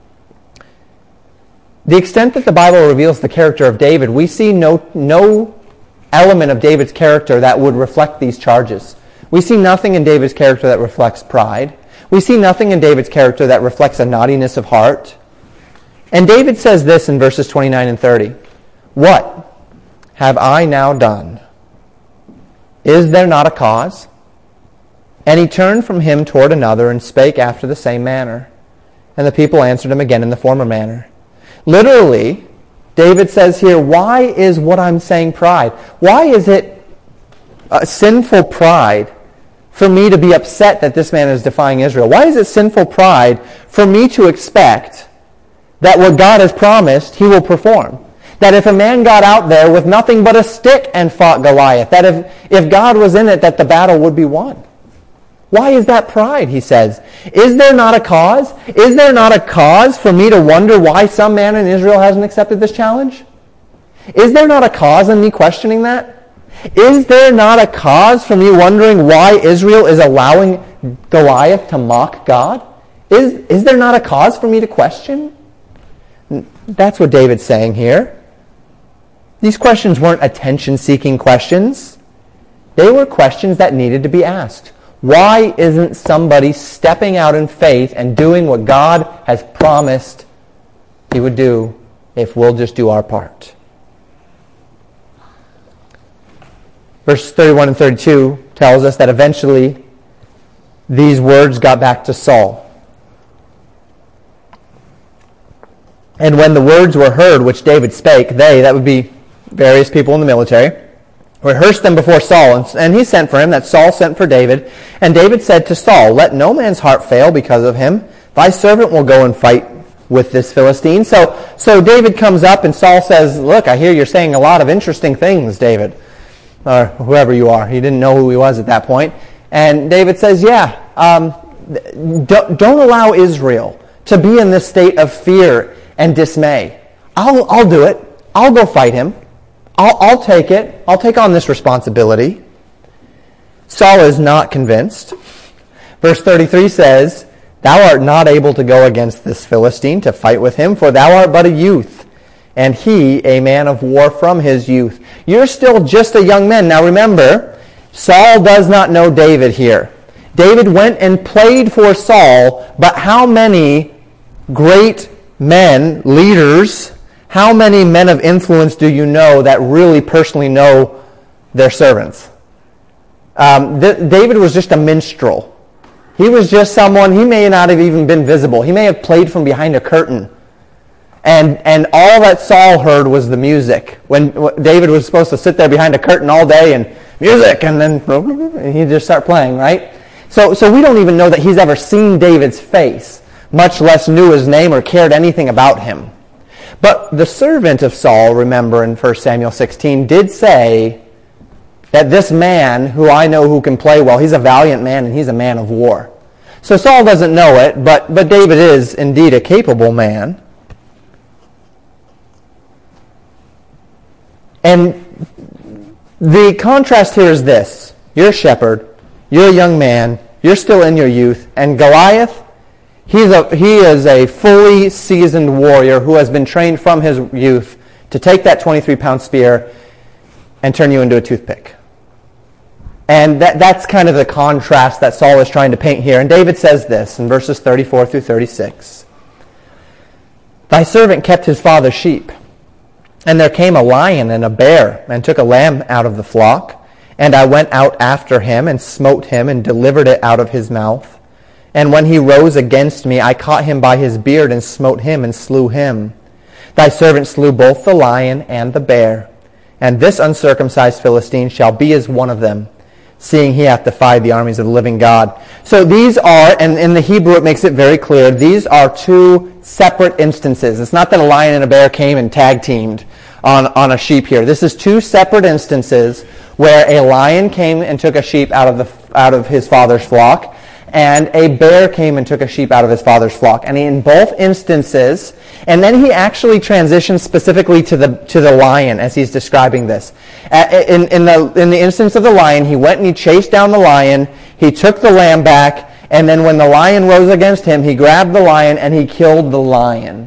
The extent that the Bible reveals the character of David, we see no no element of David's character that would reflect these charges. We see nothing in David's character that reflects pride. We see nothing in David's character that reflects a naughtiness of heart. And David says this in verses twenty-nine and thirty. What have I now done? Is there not a cause? And he turned from him toward another and spake after the same manner. And the people answered him again in the former manner. Literally, David says here, why is what I'm saying pride? Why is it a sinful pride for me to be upset that this man is defying Israel? Why is it sinful pride for me to expect that what God has promised, he will perform? That if a man got out there with nothing but a stick and fought Goliath, that if, if God was in it, that the battle would be won. Why is that pride, he says? Is there not a cause? Is there not a cause for me to wonder why some man in Israel hasn't accepted this challenge? Is there not a cause in me questioning that? Is there not a cause for me wondering why Israel is allowing Goliath to mock God? Is, is there not a cause for me to question? That's what David's saying here. These questions weren't attention-seeking questions. They were questions that needed to be asked. Why isn't somebody stepping out in faith and doing what God has promised he would do if we'll just do our part? Verses thirty-one and thirty-two tells us that eventually these words got back to Saul. And when the words were heard which David spake, they, that would be various people in the military, rehearsed them before Saul, and he sent for him, that Saul sent for David. And David said to Saul, let no man's heart fail because of him. Thy servant will go and fight with this Philistine. So, so David comes up, and Saul says, look, I hear you're saying a lot of interesting things, David. Or whoever you are. He didn't know who he was at that point. And David says, yeah, um, don't, don't allow Israel to be in this state of fear and dismay. I'll, I'll do it. I'll go fight him. I'll, I'll take it. I'll take on this responsibility. Saul is not convinced. Verse thirty-three says, thou art not able to go against this Philistine to fight with him, for thou art but a youth, and he a man of war from his youth. You're still just a young man. Now remember, Saul does not know David here. David went and played for Saul, but how many great men, leaders, how many men of influence do you know that really personally know their servants? Um, th- David was just a minstrel. He was just someone, he may not have even been visible. He may have played from behind a curtain. And and all that Saul heard was the music. When David was supposed to sit there behind a curtain all day and music, and then he'd just start playing, right? So, so we don't even know that he's ever seen David's face, much less knew his name or cared anything about him. But the servant of Saul, remember in First Samuel sixteen, did say that this man, who I know who can play well, he's a valiant man and he's a man of war. So Saul doesn't know it, but, but David is indeed a capable man. And the contrast here is this. You're a shepherd, you're a young man, you're still in your youth, and Goliath, he's a, he is a fully seasoned warrior who has been trained from his youth to take that twenty-three pound spear and turn you into a toothpick. And that, that's kind of the contrast that Saul is trying to paint here. And David says this in verses thirty-four through thirty-six. Thy servant kept his father's sheep, and there came a lion and a bear, and took a lamb out of the flock. And I went out after him, and smote him, and delivered it out of his mouth. And when he rose against me, I caught him by his beard, and smote him, and slew him. Thy servant slew both the lion and the bear. And this uncircumcised Philistine shall be as one of them, seeing he hath defied the armies of the living God. So these are, and in the Hebrew it makes it very clear, these are two separate instances. It's not that a lion and a bear came and tag-teamed on, on a sheep here. This is two separate instances where a lion came and took a sheep out of the out of his father's flock, and a bear came and took a sheep out of his father's flock. And in both instances, and then he actually transitions specifically to the to the lion as he's describing this. In, in the in the instance of the lion, he went and he chased down the lion, he took the lamb back, and then when the lion rose against him, he grabbed the lion and he killed the lion.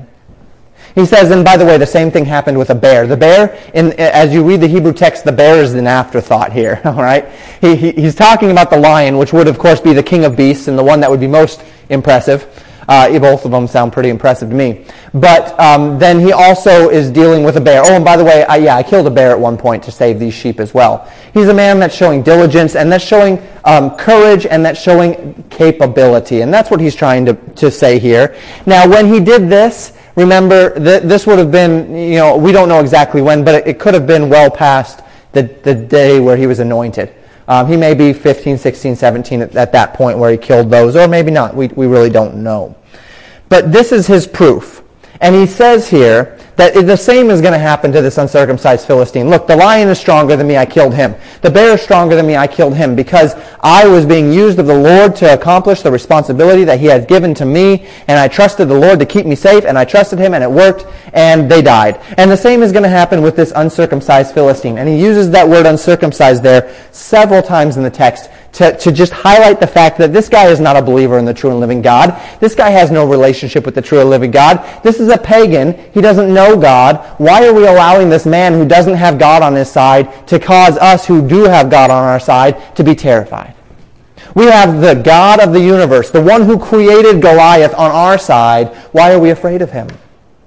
He says, and by the way, the same thing happened with a bear. The bear, in, as you read the Hebrew text, the bear is an afterthought here, all right? He, he, he's talking about the lion, which would, of course, be the king of beasts and the one that would be most impressive. Uh, both of them sound pretty impressive to me. But um, then he also is dealing with a bear. Oh, and by the way, I, yeah, I killed a bear at one point to save these sheep as well. He's a man that's showing diligence, and that's showing um, courage, and that's showing capability. And that's what he's trying to, to say here. Now, when he did this, remember, th- this would have been, you know, we don't know exactly when, but it, it could have been well past the, the day where he was anointed. Um, he may be fifteen, sixteen, seventeen at, at that point where he killed those, or maybe not. We, we really don't know. But this is his proof. And he says here that the same is going to happen to this uncircumcised Philistine. Look, the lion is stronger than me, I killed him. The bear is stronger than me, I killed him, because I was being used of the Lord to accomplish the responsibility that he had given to me, and I trusted the Lord to keep me safe, and I trusted him, and it worked, and they died. And the same is going to happen with this uncircumcised Philistine. And he uses that word uncircumcised there several times in the text to, to just highlight the fact that this guy is not a believer in the true and living God. This guy has no relationship with the true and living God. This is a pagan. He doesn't know God. Why are we allowing this man who doesn't have God on his side to cause us who do have God on our side to be terrified? We have the God of the universe, the one who created Goliath, on our side. Why are we afraid of him?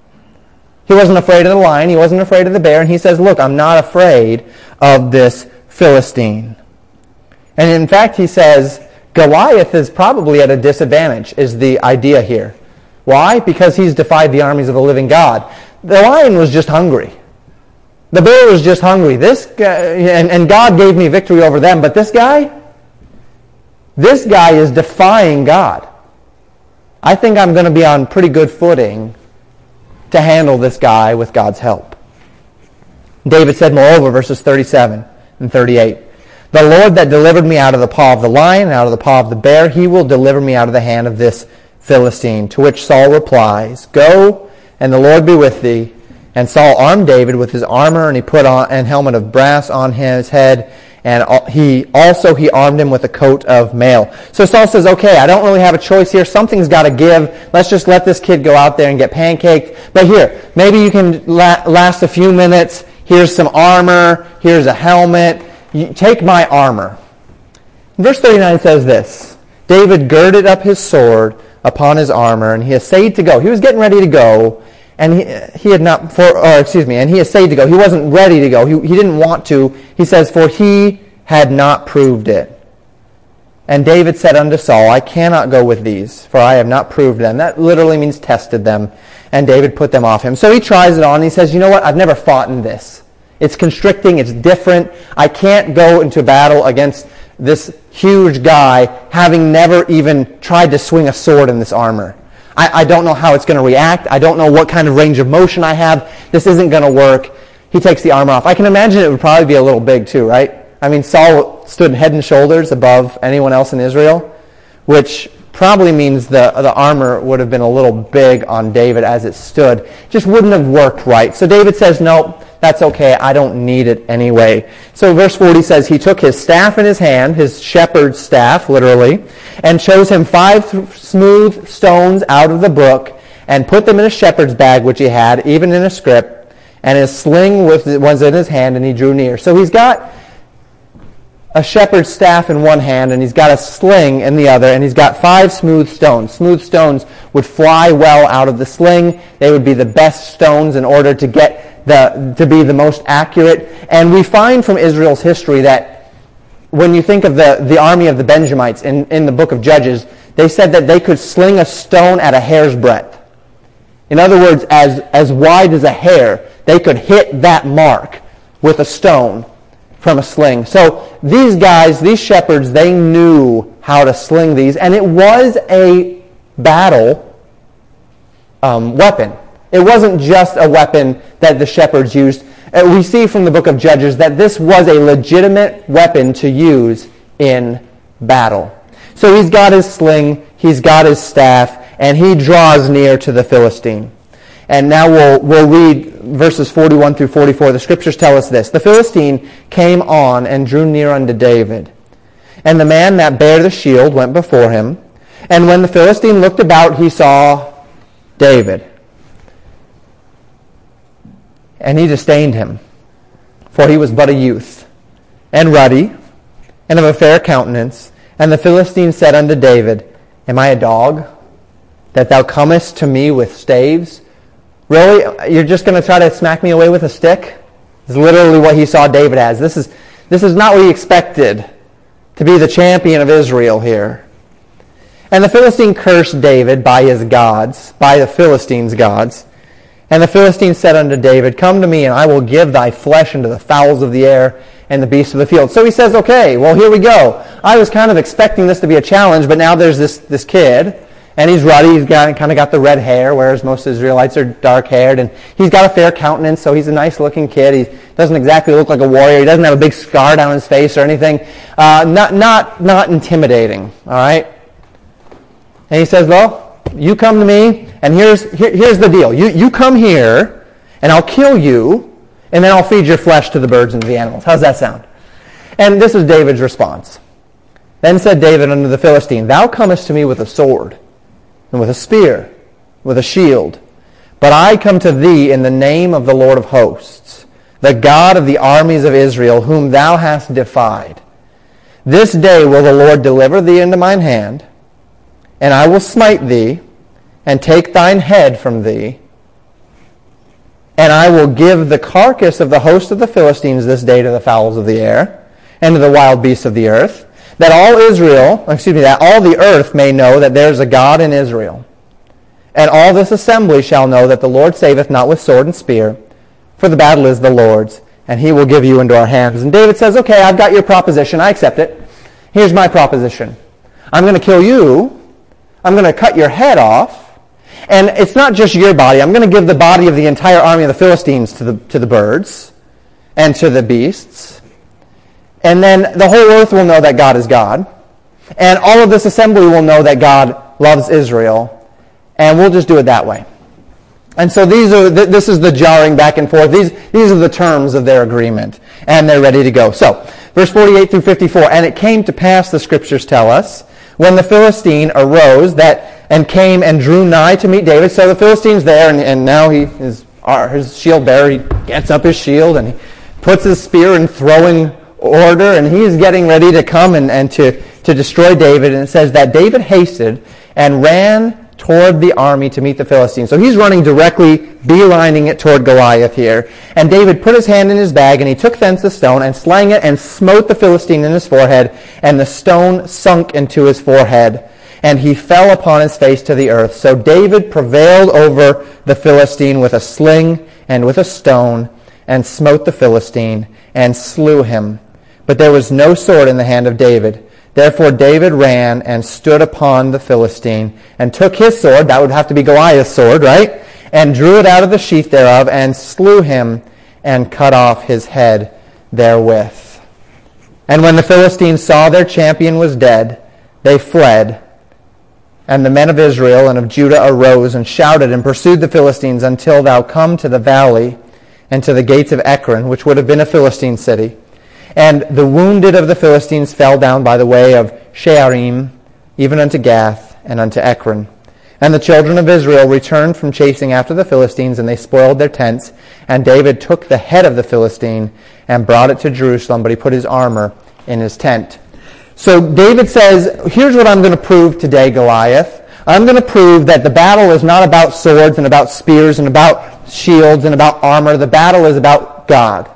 He wasn't afraid of the lion. He wasn't afraid of the bear. And he says, look, I'm not afraid of this Philistine. And in fact, he says, Goliath is probably at a disadvantage, is the idea here. Why? Because he's defied the armies of the living God. The lion was just hungry. The bear was just hungry. This guy, and, and God gave me victory over them. But this guy, this guy is defying God. I think I'm going to be on pretty good footing to handle this guy with God's help. David said, moreover, verses thirty-seven and thirty-eight, the Lord that delivered me out of the paw of the lion and out of the paw of the bear, he will deliver me out of the hand of this Philistine. To which Saul replies, go, and the Lord be with thee. And Saul armed David with his armor, and he put on an helmet of brass on his head, and he also he armed him with a coat of mail. So Saul says, okay, I don't really have a choice here. Something's got to give. Let's just let this kid go out there and get pancaked. But here, maybe you can la- last a few minutes. Here's some armor. Here's a helmet. You take my armor. Verse thirty-nine says this, David girded up his sword upon his armor, and he essayed to go. He was getting ready to go, and he, he had not, for, or excuse me, and he essayed to go. He wasn't ready to go. He, he didn't want to. He says, for he had not proved it. And David said unto Saul, I cannot go with these, for I have not proved them. That literally means tested them. And David put them off him. So he tries it on, and he says, you know what? I've never fought in this. It's constricting. It's different. I can't go into battle against this huge guy having never even tried to swing a sword in this armor. I, I don't know how it's going to react. I don't know what kind of range of motion I have. This isn't going to work. He takes the armor off. I can imagine it would probably be a little big too, right? I mean, Saul stood head and shoulders above anyone else in Israel, which probably means the, the armor would have been a little big on David as it stood. Just wouldn't have worked right. So David says, no, that's okay. I don't need it anyway. So verse forty says, he took his staff in his hand, his shepherd's staff, literally, and chose him five th- smooth stones out of the brook and put them in a shepherd's bag, which he had, even in a scrip, and his sling was in his hand, and he drew near. So he's got a shepherd's staff in one hand, and he's got a sling in the other, and he's got five smooth stones. Smooth stones would fly well out of the sling. They would be the best stones in order to get the to be the most accurate. And we find from Israel's history that when you think of the, the army of the Benjamites in, in the book of Judges, they said that they could sling a stone at a hair's breadth. In other words, as, as wide as a hair, they could hit that mark with a stone from a sling. So these guys, these shepherds, they knew how to sling these, and it was a battle um, weapon. It wasn't just a weapon that the shepherds used. Uh, we see from the book of Judges that this was a legitimate weapon to use in battle. So he's got his sling, he's got his staff, and he draws near to the Philistine. And now we'll, we'll read verses forty-one through forty-four. The scriptures tell us this. The Philistine came on and drew near unto David. And the man that bare the shield went before him. And when the Philistine looked about, he saw David. And he disdained him, for he was but a youth, and ruddy, and of a fair countenance. And the Philistine said unto David, Am I a dog, that thou comest to me with staves? Really? You're just going to try to smack me away with a stick? This is literally what he saw David as. This is, this is not what he expected to be the champion of Israel here. And the Philistine cursed David by his gods, by the Philistines' gods. And the Philistine said unto David, Come to me, and I will give thy flesh unto the fowls of the air and the beasts of the field. So he says, okay, well, here we go. I was kind of expecting this to be a challenge, but now there's this, this kid. And he's ruddy, he's got, kind of got the red hair, whereas most Israelites are dark-haired. And he's got a fair countenance, so he's a nice-looking kid. He doesn't exactly look like a warrior. He doesn't have a big scar down his face or anything. Uh, not, not, not intimidating, all right? And he says, well, you come to me, and here's, here, here's the deal. You, you come here, and I'll kill you, and then I'll feed your flesh to the birds and to the animals. How's that sound? And this is David's response. Then said David unto the Philistine, Thou comest to me with a sword, and with a spear, with a shield. But I come to thee in the name of the Lord of hosts, the God of the armies of Israel, whom thou hast defied. This day will the Lord deliver thee into mine hand, and I will smite thee, and take thine head from thee, and I will give the carcass of the host of the Philistines this day to the fowls of the air, and to the wild beasts of the earth, that all Israel, excuse me, that all the earth may know that there is a God in Israel. And all this assembly shall know that the Lord saveth not with sword and spear, for the battle is the Lord's, and he will give you into our hands. And David says, okay, I've got your proposition. I accept it. Here's my proposition. I'm going to kill you. I'm going to cut your head off. And it's not just your body. I'm going to give the body of the entire army of the Philistines to the, to the birds and to the beasts. And then the whole earth will know that God is God. And all of this assembly will know that God loves Israel. And we'll just do it that way. And so these are th- this is the jarring back and forth. These, these are the terms of their agreement. And they're ready to go. So, verse forty-eight through fifty-four. And it came to pass, the scriptures tell us, when the Philistine arose that and came and drew nigh to meet David. So the Philistine's there, and, and now he is his shield bearer. He gets up his shield, and he puts his spear in throwing order, and he's getting ready to come and, and to, to destroy David. And it says that David hasted and ran toward the army to meet the Philistines. So he's running directly, beelining it toward Goliath here. And David put his hand in his bag, and he took thence a stone, and slang it, and smote the Philistine in his forehead, and the stone sunk into his forehead. and he fell upon his face to the earth. So David prevailed over the Philistine with a sling and with a stone, and smote the Philistine, and slew him. But there was no sword in the hand of David. Therefore David ran and stood upon the Philistine, and took his sword, that would have to be Goliath's sword, right? And drew it out of the sheath thereof, and slew him, and cut off his head therewith. And when the Philistines saw their champion was dead, they fled. And the men of Israel and of Judah arose and shouted and pursued the Philistines until thou come to the valley and to the gates of Ekron, which would have been a Philistine city. And the wounded of the Philistines fell down by the way of Shearim, even unto Gath and unto Ekron. And the children of Israel returned from chasing after the Philistines, and they spoiled their tents. And David took the head of the Philistine and brought it to Jerusalem, but he put his armor in his tent. So David says, here's what I'm going to prove today, Goliath. I'm going to prove that the battle is not about swords and about spears and about shields and about armor. The battle is about God.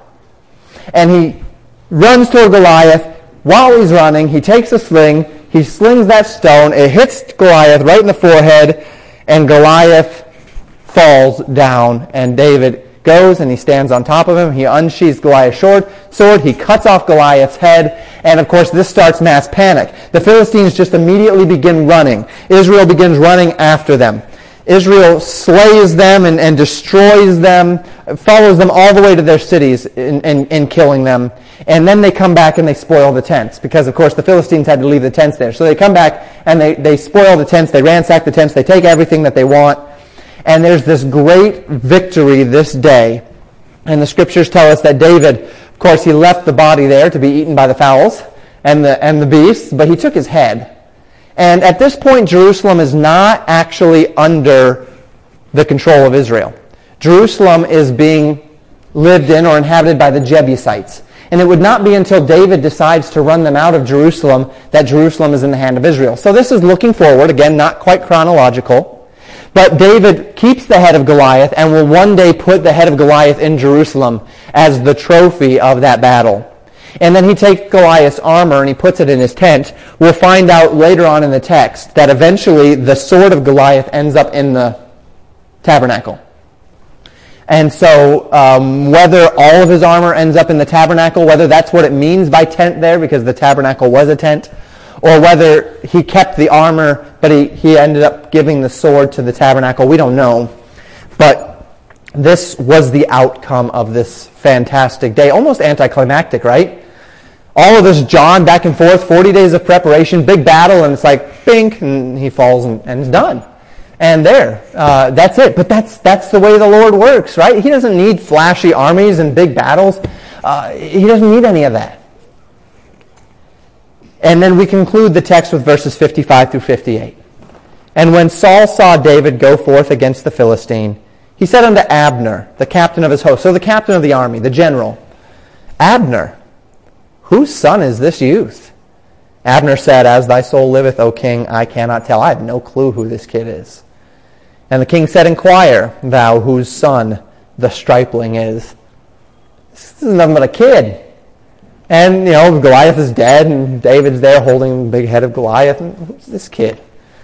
And he runs toward Goliath. While he's running, he takes a sling, he slings that stone, it hits Goliath right in the forehead, and Goliath falls down, and David goes and he stands on top of him, he unsheathes Goliath's sword, he cuts off Goliath's head, and of course this starts mass panic. The Philistines just immediately begin running. Israel begins running after them. Israel slays them and, and destroys them, follows them all the way to their cities in, in, in killing them. And then they come back and they spoil the tents, because of course the Philistines had to leave the tents there. So they come back and they, they spoil the tents, they ransack the tents, they take everything that they want. And there's this great victory this day. And the scriptures tell us that David, of course, he left the body there to be eaten by the fowls and the, and the beasts, but he took his head. And at this point, Jerusalem is not actually under the control of Israel. Jerusalem is being lived in or inhabited by the Jebusites. And it would not be until David decides to run them out of Jerusalem that Jerusalem is in the hand of Israel. So this is looking forward, again, not quite chronological. But David keeps the head of Goliath and will one day put the head of Goliath in Jerusalem as the trophy of that battle. And then he takes Goliath's armor and he puts it in his tent. We'll find out later on in the text that eventually the sword of Goliath ends up in the tabernacle. And so um, whether all of his armor ends up in the tabernacle, whether that's what it means by tent there, because the tabernacle was a tent, or whether he kept the armor, but he, he ended up giving the sword to the tabernacle, we don't know. But this was the outcome of this fantastic day. Almost anticlimactic, right? All of this jawing back and forth, forty days of preparation, big battle, and it's like, bink, and he falls and, and it's done. And there, uh, that's it. But that's that's the way the Lord works, right? He doesn't need flashy armies and big battles. Uh, he doesn't need any of that. And then we conclude the text with verses fifty-five through fifty-eight. And when Saul saw David go forth against the Philistine, he said unto Abner, the captain of his host, so the captain of the army, the general, Abner, whose son is this youth? Abner said, as thy soul liveth, O king, I cannot tell. I have no clue who this kid is. And the king said, inquire thou whose son the stripling is. This is nothing but a kid. And, you know, Goliath is dead, and David's there holding the big head of Goliath. And who's this kid?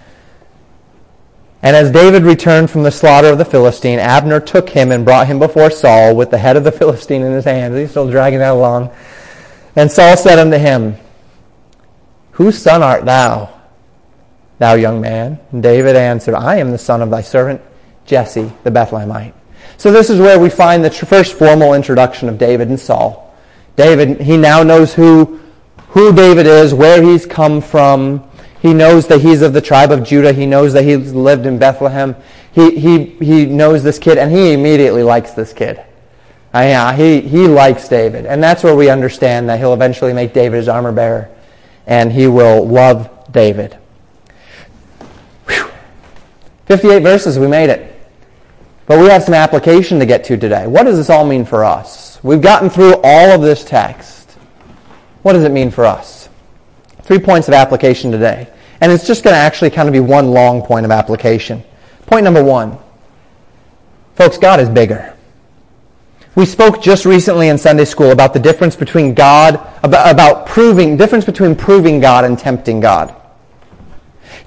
And as David returned from the slaughter of the Philistine, Abner took him and brought him before Saul with the head of the Philistine in his hand. He's still dragging that along. And Saul said unto him, whose son art thou, thou young man? And David answered, I am the son of thy servant Jesse, the Bethlehemite. So this is where we find the first formal introduction of David and Saul. David, he now knows who, who David is, where he's come from. He knows that he's of the tribe of Judah. He knows that he's lived in Bethlehem. He he he knows this kid, and he immediately likes this kid. Uh, yeah, he, he likes David. And that's where we understand that he'll eventually make David his armor bearer, and he will love David. Whew. fifty-eight verses, we made it. But we have some application to get to today. What does this all mean for us? We've gotten through all of this text. What does it mean for us? Three points of application today. And it's just going to actually kind of be one long point of application. Point number one. Folks, God is bigger. We spoke just recently in Sunday school about the difference between God, about, about proving, difference between proving God and tempting God.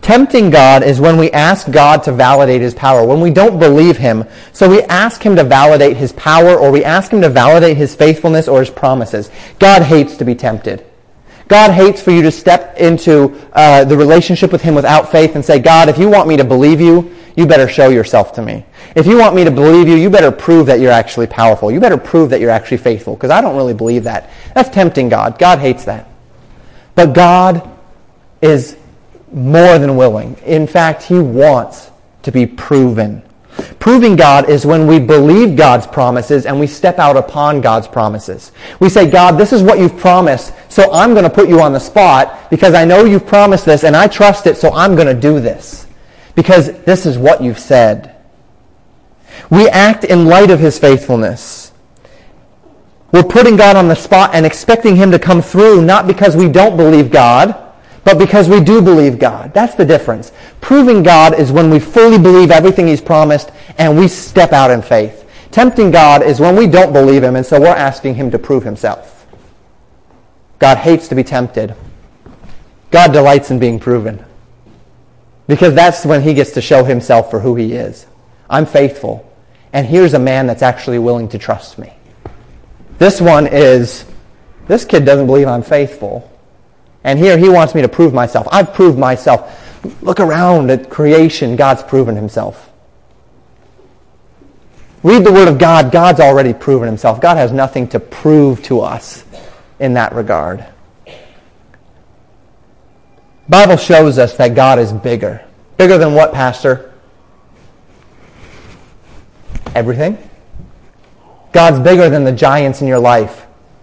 Tempting God is when we ask God to validate his power, when we don't believe him. So we ask him to validate his power, or we ask him to validate his faithfulness or his promises. God hates to be tempted. God hates for you to step into uh, the relationship with him without faith and say, God, if you want me to believe you, you better show yourself to me. If you want me to believe you, you better prove that you're actually powerful. You better prove that you're actually faithful, because I don't really believe that. That's tempting God. God hates that. But God is more than willing. In fact, he wants to be proven. Proving God is when we believe God's promises and we step out upon God's promises. We say, God, this is what you've promised, so I'm going to put you on the spot because I know you've promised this and I trust it, so I'm going to do this because this is what you've said. We act in light of his faithfulness. We're putting God on the spot and expecting him to come through, not because we don't believe God, but because we do believe God. That's the difference. Proving God is when we fully believe everything he's promised and we step out in faith. Tempting God is when we don't believe him, and so we're asking him to prove himself. God hates to be tempted. God delights in being proven, because that's when he gets to show himself for who he is. I'm faithful, and here's a man that's actually willing to trust me. This one is, this kid doesn't believe I'm faithful. And here he wants me to prove myself. I've proved myself. Look around at creation. God's proven himself. Read the Word of God. God's already proven himself. God has nothing to prove to us in that regard. The Bible shows us that God is bigger. Bigger than what, Pastor? Everything. God's bigger than the giants in your life.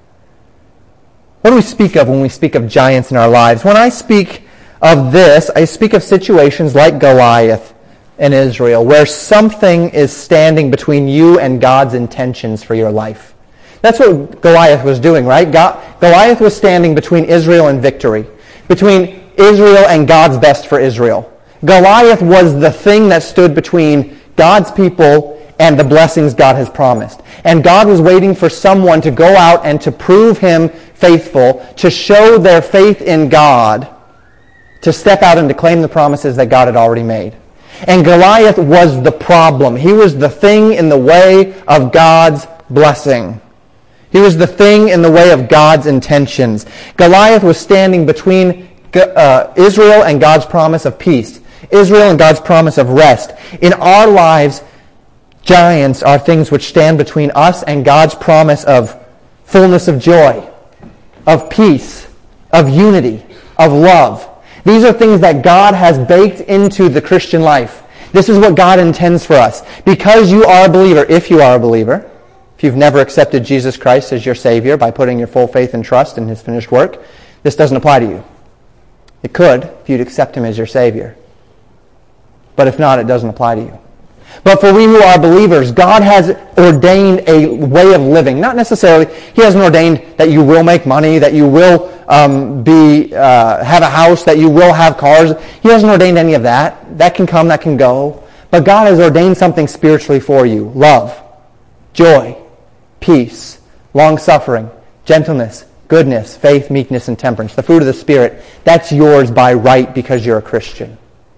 What do we speak of when we speak of giants in our lives? When I speak of this, I speak of situations like Goliath in Israel, where something is standing between you and God's intentions for your life. That's what Goliath was doing, right? God, Goliath was standing between Israel and victory, between Israel and God's best for Israel. Goliath was the thing that stood between God's people and the blessings God has promised. And God was waiting for someone to go out and to prove him faithful, to show their faith in God, to step out and to claim the promises that God had already made. And Goliath was the problem. He was the thing in the way of God's blessing. He was the thing in the way of God's intentions. Goliath was standing between uh, Israel and God's promise of peace, Israel and God's promise of rest. In our lives, giants are things which stand between us and God's promise of fullness of joy, of peace, of unity, of love. These are things that God has baked into the Christian life. This is what God intends for us. Because you are a believer, if you are a believer, if you've never accepted Jesus Christ as your Savior by putting your full faith and trust in his finished work, this doesn't apply to you. It could if you'd accept him as your Savior. But if not, it doesn't apply to you. But for we who are believers, God has ordained a way of living. Not necessarily, he hasn't ordained that you will make money, that you will um, be uh, have a house, that you will have cars. He hasn't ordained any of that. That can come, that can go. But God has ordained something spiritually for you. Love, joy, peace, long-suffering, gentleness, goodness, faith, meekness, and temperance. The fruit of the Spirit, that's yours by right because you're a Christian.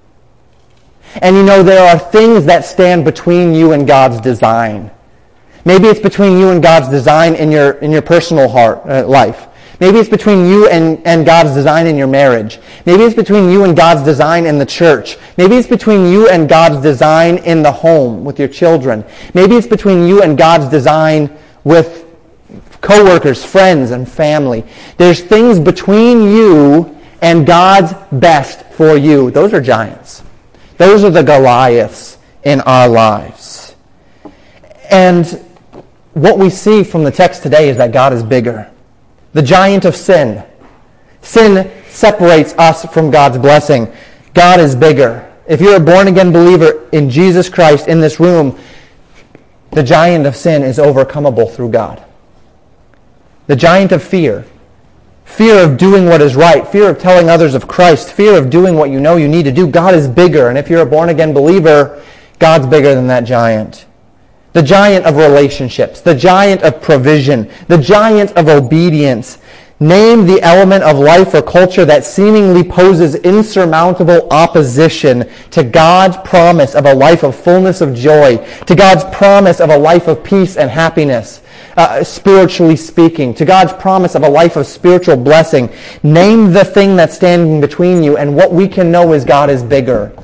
And you know, there are things that stand between you and God's design. Maybe it's between you and God's design in your in your personal heart uh, life. Maybe it's between you and, and God's design in your marriage. Maybe it's between you and God's design in the church. Maybe it's between you and God's design in the home with your children. Maybe it's between you and God's design with co-workers, friends, and family. There's things between you and God's best for you. Those are giants. Those are the Goliaths in our lives. And what we see from the text today is that God is bigger. The giant of sin. Sin separates us from God's blessing. God is bigger. If you're a born-again believer in Jesus Christ in this room, the giant of sin is overcomable through God. The giant of fear. Fear of doing what is right. Fear of telling others of Christ. Fear of doing what you know you need to do. God is bigger. And if you're a born-again believer, God's bigger than that giant. The giant of relationships. The giant of provision. The giant of obedience. Name the element of life or culture that seemingly poses insurmountable opposition to God's promise of a life of fullness of joy, to God's promise of a life of peace and happiness, uh, spiritually speaking, to God's promise of a life of spiritual blessing. Name the thing that's standing between you, and what we can know is God is bigger.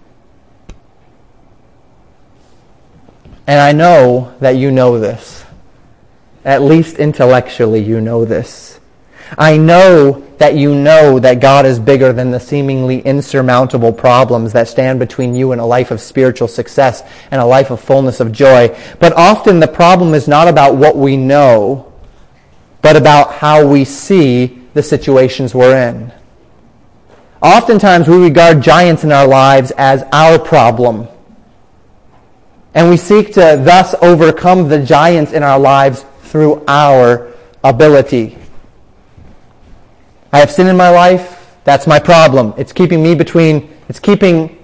And I know that you know this. At least intellectually you know this. I know that you know that God is bigger than the seemingly insurmountable problems that stand between you and a life of spiritual success and a life of fullness of joy. But often the problem is not about what we know, but about how we see the situations we're in. Oftentimes we regard giants in our lives as our problem, and we seek to thus overcome the giants in our lives through our ability. I have sin in my life. That's my problem. It's keeping me between, it's keeping,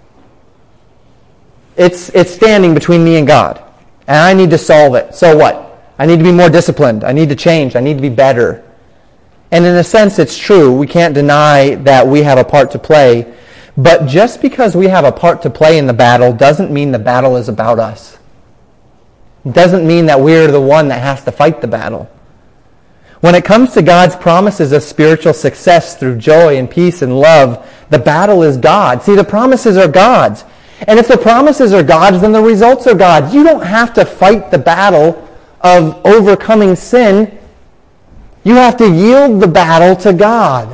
it's, it's standing between me and God. And I need to solve it. So what? I need to be more disciplined. I need to change. I need to be better. And in a sense, it's true. We can't deny that we have a part to play. But just because we have a part to play in the battle doesn't mean the battle is about us. It doesn't mean that we're the one that has to fight the battle. When it comes to God's promises of spiritual success through joy and peace and love, the battle is God. See, the promises are God's. And if the promises are God's, then the results are God's. You don't have to fight the battle of overcoming sin. You have to yield the battle to God.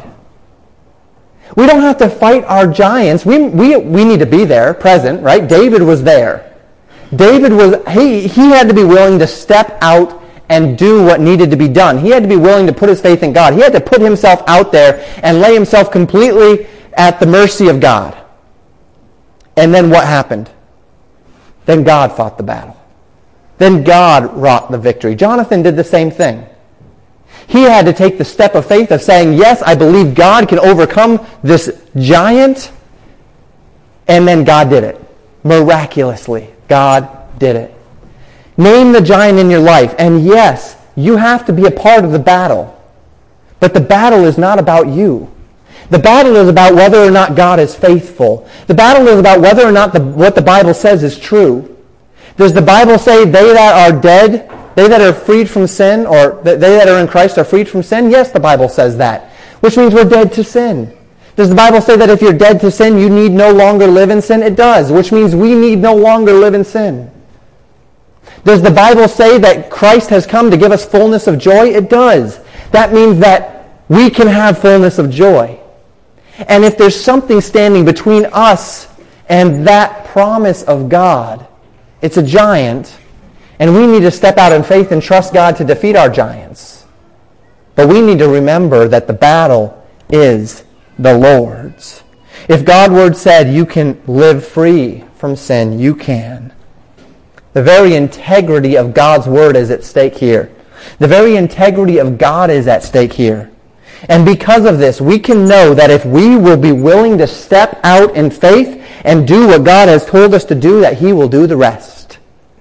We don't have to fight our giants. We, we, we need to be there, present, right? David was there. David was, he, he had to be willing to step out and do what needed to be done. He had to be willing to put his faith in God. He had to put himself out there and lay himself completely at the mercy of God. And then what happened? Then God fought the battle. Then God wrought the victory. Jonathan did the same thing. He had to take the step of faith of saying, yes, I believe God can overcome this giant. And then God did it. Miraculously, God did it. Name the giant in your life. And yes, you have to be a part of the battle. But the battle is not about you. The battle is about whether or not God is faithful. The battle is about whether or not the, what the Bible says is true. Does the Bible say they that are dead, they that are freed from sin, or they that are in Christ are freed from sin? Yes, the Bible says that, which means we're dead to sin. Does the Bible say that if you're dead to sin, you need no longer live in sin? It does, which means we need no longer live in sin. Does the Bible say that Christ has come to give us fullness of joy? It does. That means that we can have fullness of joy. And if there's something standing between us and that promise of God, it's a giant, and we need to step out in faith and trust God to defeat our giants. But we need to remember that the battle is the Lord's. If God's word said you can live free from sin, you can. The very integrity of God's word is at stake here. The very integrity of God is at stake here. And because of this, we can know that if we will be willing to step out in faith and do what God has told us to do, that He will do the rest.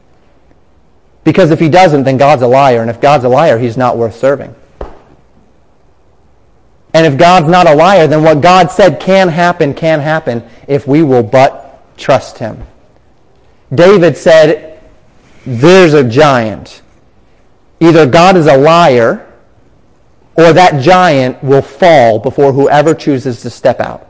Because if He doesn't, then God's a liar. And if God's a liar, He's not worth serving. And if God's not a liar, then what God said can happen, can happen if we will but trust Him. David said, there's a giant. Either God is a liar, or that giant will fall before whoever chooses to step out.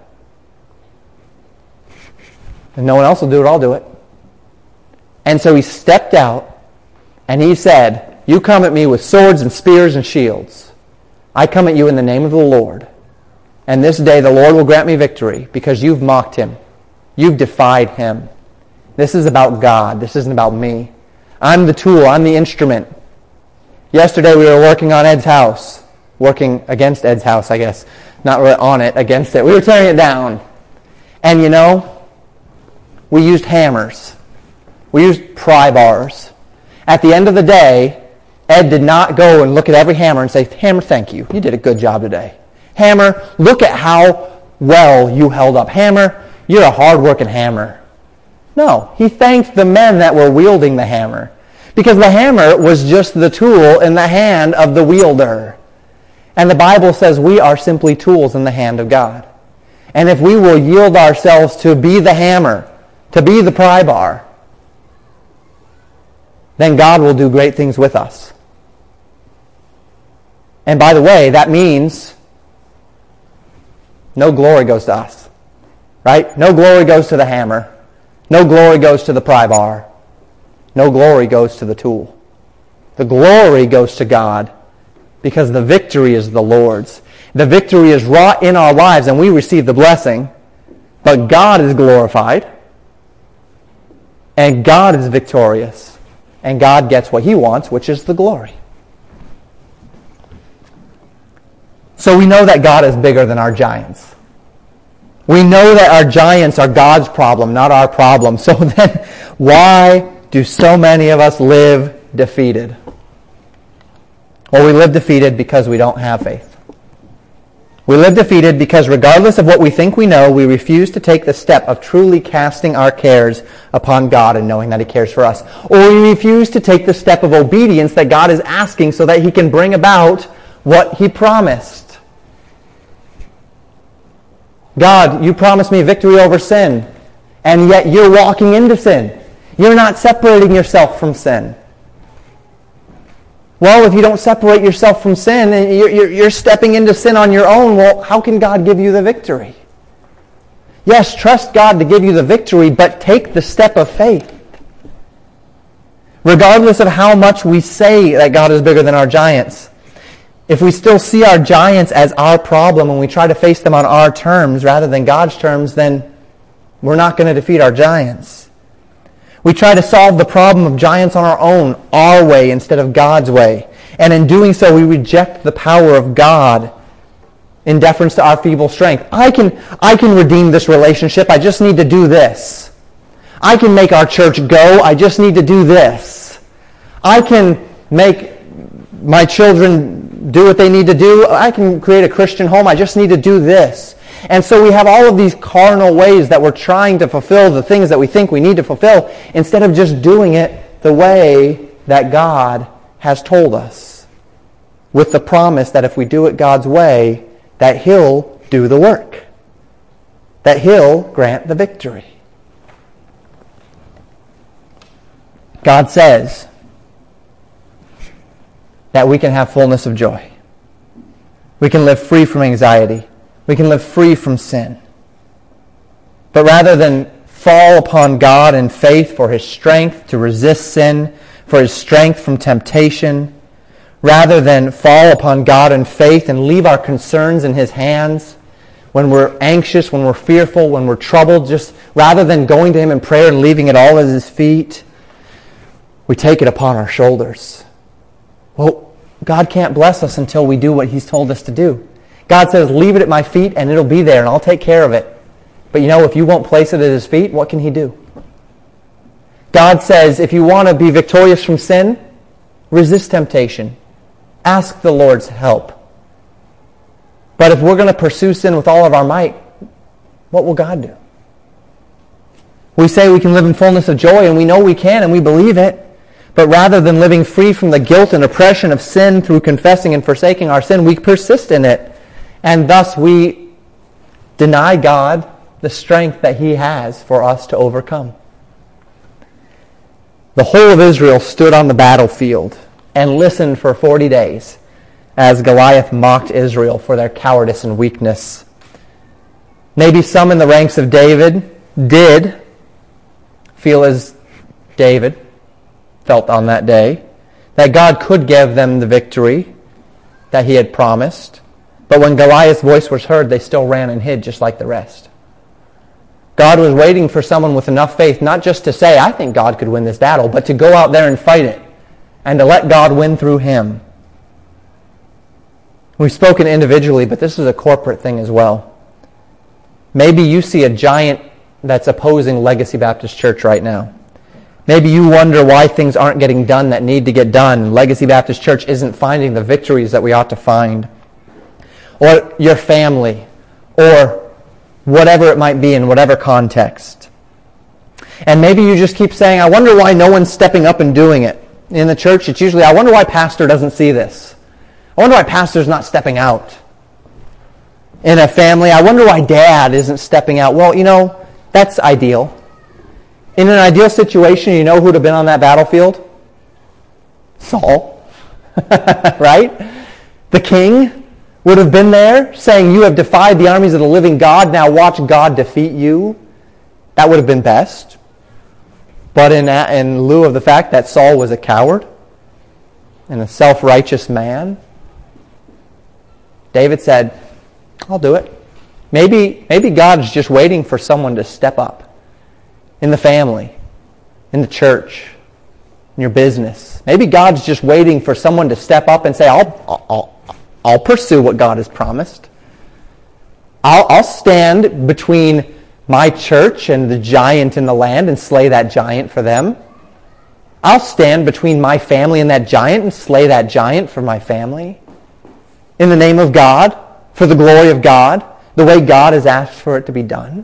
And no one else will do it, I'll do it. And so he stepped out, and he said, you come at me with swords and spears and shields. I come at you in the name of the Lord. And this day the Lord will grant me victory, because you've mocked Him. You've defied Him. This is about God. This isn't about me. I'm the tool. I'm the instrument. Yesterday we were working on Ed's house. Working against Ed's house, I guess. Not really on it, against it. We were tearing it down. And you know, we used hammers. We used pry bars. At the end of the day, Ed did not go and look at every hammer and say, Hammer, thank you. You did a good job today. Hammer, look at how well you held up. Hammer, you're a hard-working hammer. No, he thanked the men that were wielding the hammer, because the hammer was just the tool in the hand of the wielder. And the Bible says we are simply tools in the hand of God. And if we will yield ourselves to be the hammer, to be the pry bar, then God will do great things with us. And by the way, that means no glory goes to us. Right? No glory goes to the hammer. No glory goes to the pry bar. No glory goes to the tool. The glory goes to God because the victory is the Lord's. The victory is wrought in our lives and we receive the blessing, but God is glorified and God is victorious and God gets what He wants, which is the glory. So we know that God is bigger than our giants. We know that our giants are God's problem, not our problem. So then, why do so many of us live defeated? Well, we live defeated because we don't have faith. We live defeated because regardless of what we think we know, we refuse to take the step of truly casting our cares upon God and knowing that He cares for us. Or we refuse to take the step of obedience that God is asking so that He can bring about what He promised. God, you promised me victory over sin, and yet you're walking into sin. You're not separating yourself from sin. Well, if you don't separate yourself from sin, and you're, you're, you're stepping into sin on your own, well, how can God give you the victory? Yes, trust God to give you the victory, but take the step of faith. Regardless of how much we say that God is bigger than our giants, if we still see our giants as our problem and we try to face them on our terms rather than God's terms, then we're not going to defeat our giants. We try to solve the problem of giants on our own, our way, instead of God's way. And in doing so, we reject the power of God in deference to our feeble strength. I can, I can redeem this relationship. I just need to do this. I can make our church go. I just need to do this. I can make my children do what they need to do. I can create a Christian home. I just need to do this. And so we have all of these carnal ways that we're trying to fulfill the things that we think we need to fulfill instead of just doing it the way that God has told us, with the promise that if we do it God's way, that He'll do the work, that He'll grant the victory. God says that we can have fullness of joy. We can live free from anxiety. We can live free from sin. But rather than fall upon God in faith for His strength to resist sin, for His strength from temptation, rather than fall upon God in faith and leave our concerns in His hands when we're anxious, when we're fearful, when we're troubled, just rather than going to Him in prayer and leaving it all at His feet, we take it upon our shoulders. Well, God can't bless us until we do what He's told us to do. God says, leave it at my feet and it'll be there and I'll take care of it. But you know, if you won't place it at His feet, what can He do? God says, if you want to be victorious from sin, resist temptation. Ask the Lord's help. But if we're going to pursue sin with all of our might, what will God do? We say we can live in fullness of joy, and we know we can, and we believe it. But rather than living free from the guilt and oppression of sin through confessing and forsaking our sin, we persist in it. And thus we deny God the strength that He has for us to overcome. The whole of Israel stood on the battlefield and listened for forty days as Goliath mocked Israel for their cowardice and weakness. Maybe some in the ranks of David did feel as David felt on that day, that God could give them the victory that He had promised. But when Goliath's voice was heard, they still ran and hid just like the rest. God was waiting for someone with enough faith, not just to say, I think God could win this battle, but to go out there and fight it, and to let God win through him. We've spoken individually, but this is a corporate thing as well. Maybe you see a giant that's opposing Legacy Baptist Church right now. Maybe you wonder why things aren't getting done that need to get done. Legacy Baptist Church isn't finding the victories that we ought to find. Or your family, or whatever it might be in whatever context. And maybe you just keep saying, I wonder why no one's stepping up and doing it. In the church, it's usually, I wonder why pastor doesn't see this. I wonder why pastor's not stepping out. In a family, I wonder why dad isn't stepping out. Well, you know, that's ideal. In an ideal situation, you know who would have been on that battlefield? Saul. Right? The king would have been there saying, you have defied the armies of the living God, now watch God defeat you. That would have been best. But in, in lieu of the fact that Saul was a coward and a self-righteous man, David said, I'll do it. Maybe, maybe God's just waiting for someone to step up in the family, in the church, in your business. Maybe God's just waiting for someone to step up and say, I'll, I'll, I'll pursue what God has promised. I'll, I'll stand between my church and the giant in the land and slay that giant for them. I'll stand between my family and that giant and slay that giant for my family. In the name of God, for the glory of God, the way God has asked for it to be done.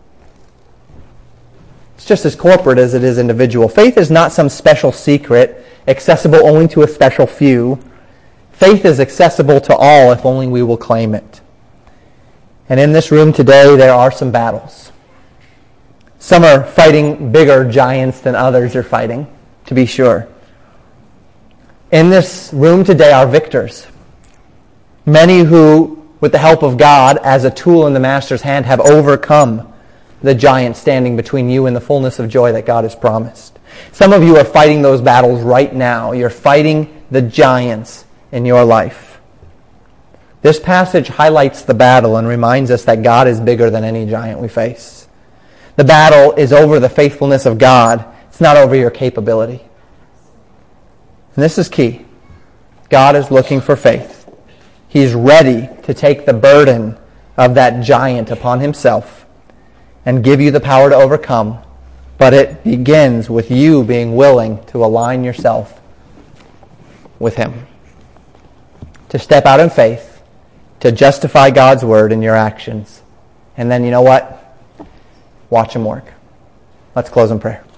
It's just as corporate as it is individual. Faith is not some special secret accessible only to a special few. Faith is accessible to all if only we will claim it. And in this room today, there are some battles. Some are fighting bigger giants than others are fighting, to be sure. In this room today are victors. Many who, with the help of God, as a tool in the Master's hand, have overcome the giant standing between you and the fullness of joy that God has promised. Some of you are fighting those battles right now. You're fighting the giants in your life. This passage highlights the battle and reminds us that God is bigger than any giant we face. The battle is over the faithfulness of God. It's not over your capability. And this is key. God is looking for faith. He's ready to take the burden of that giant upon himself and give you the power to overcome. But it begins with you being willing to align yourself with him. To step out in faith, to justify God's word in your actions. And then, you know what? Watch him work. Let's close in prayer.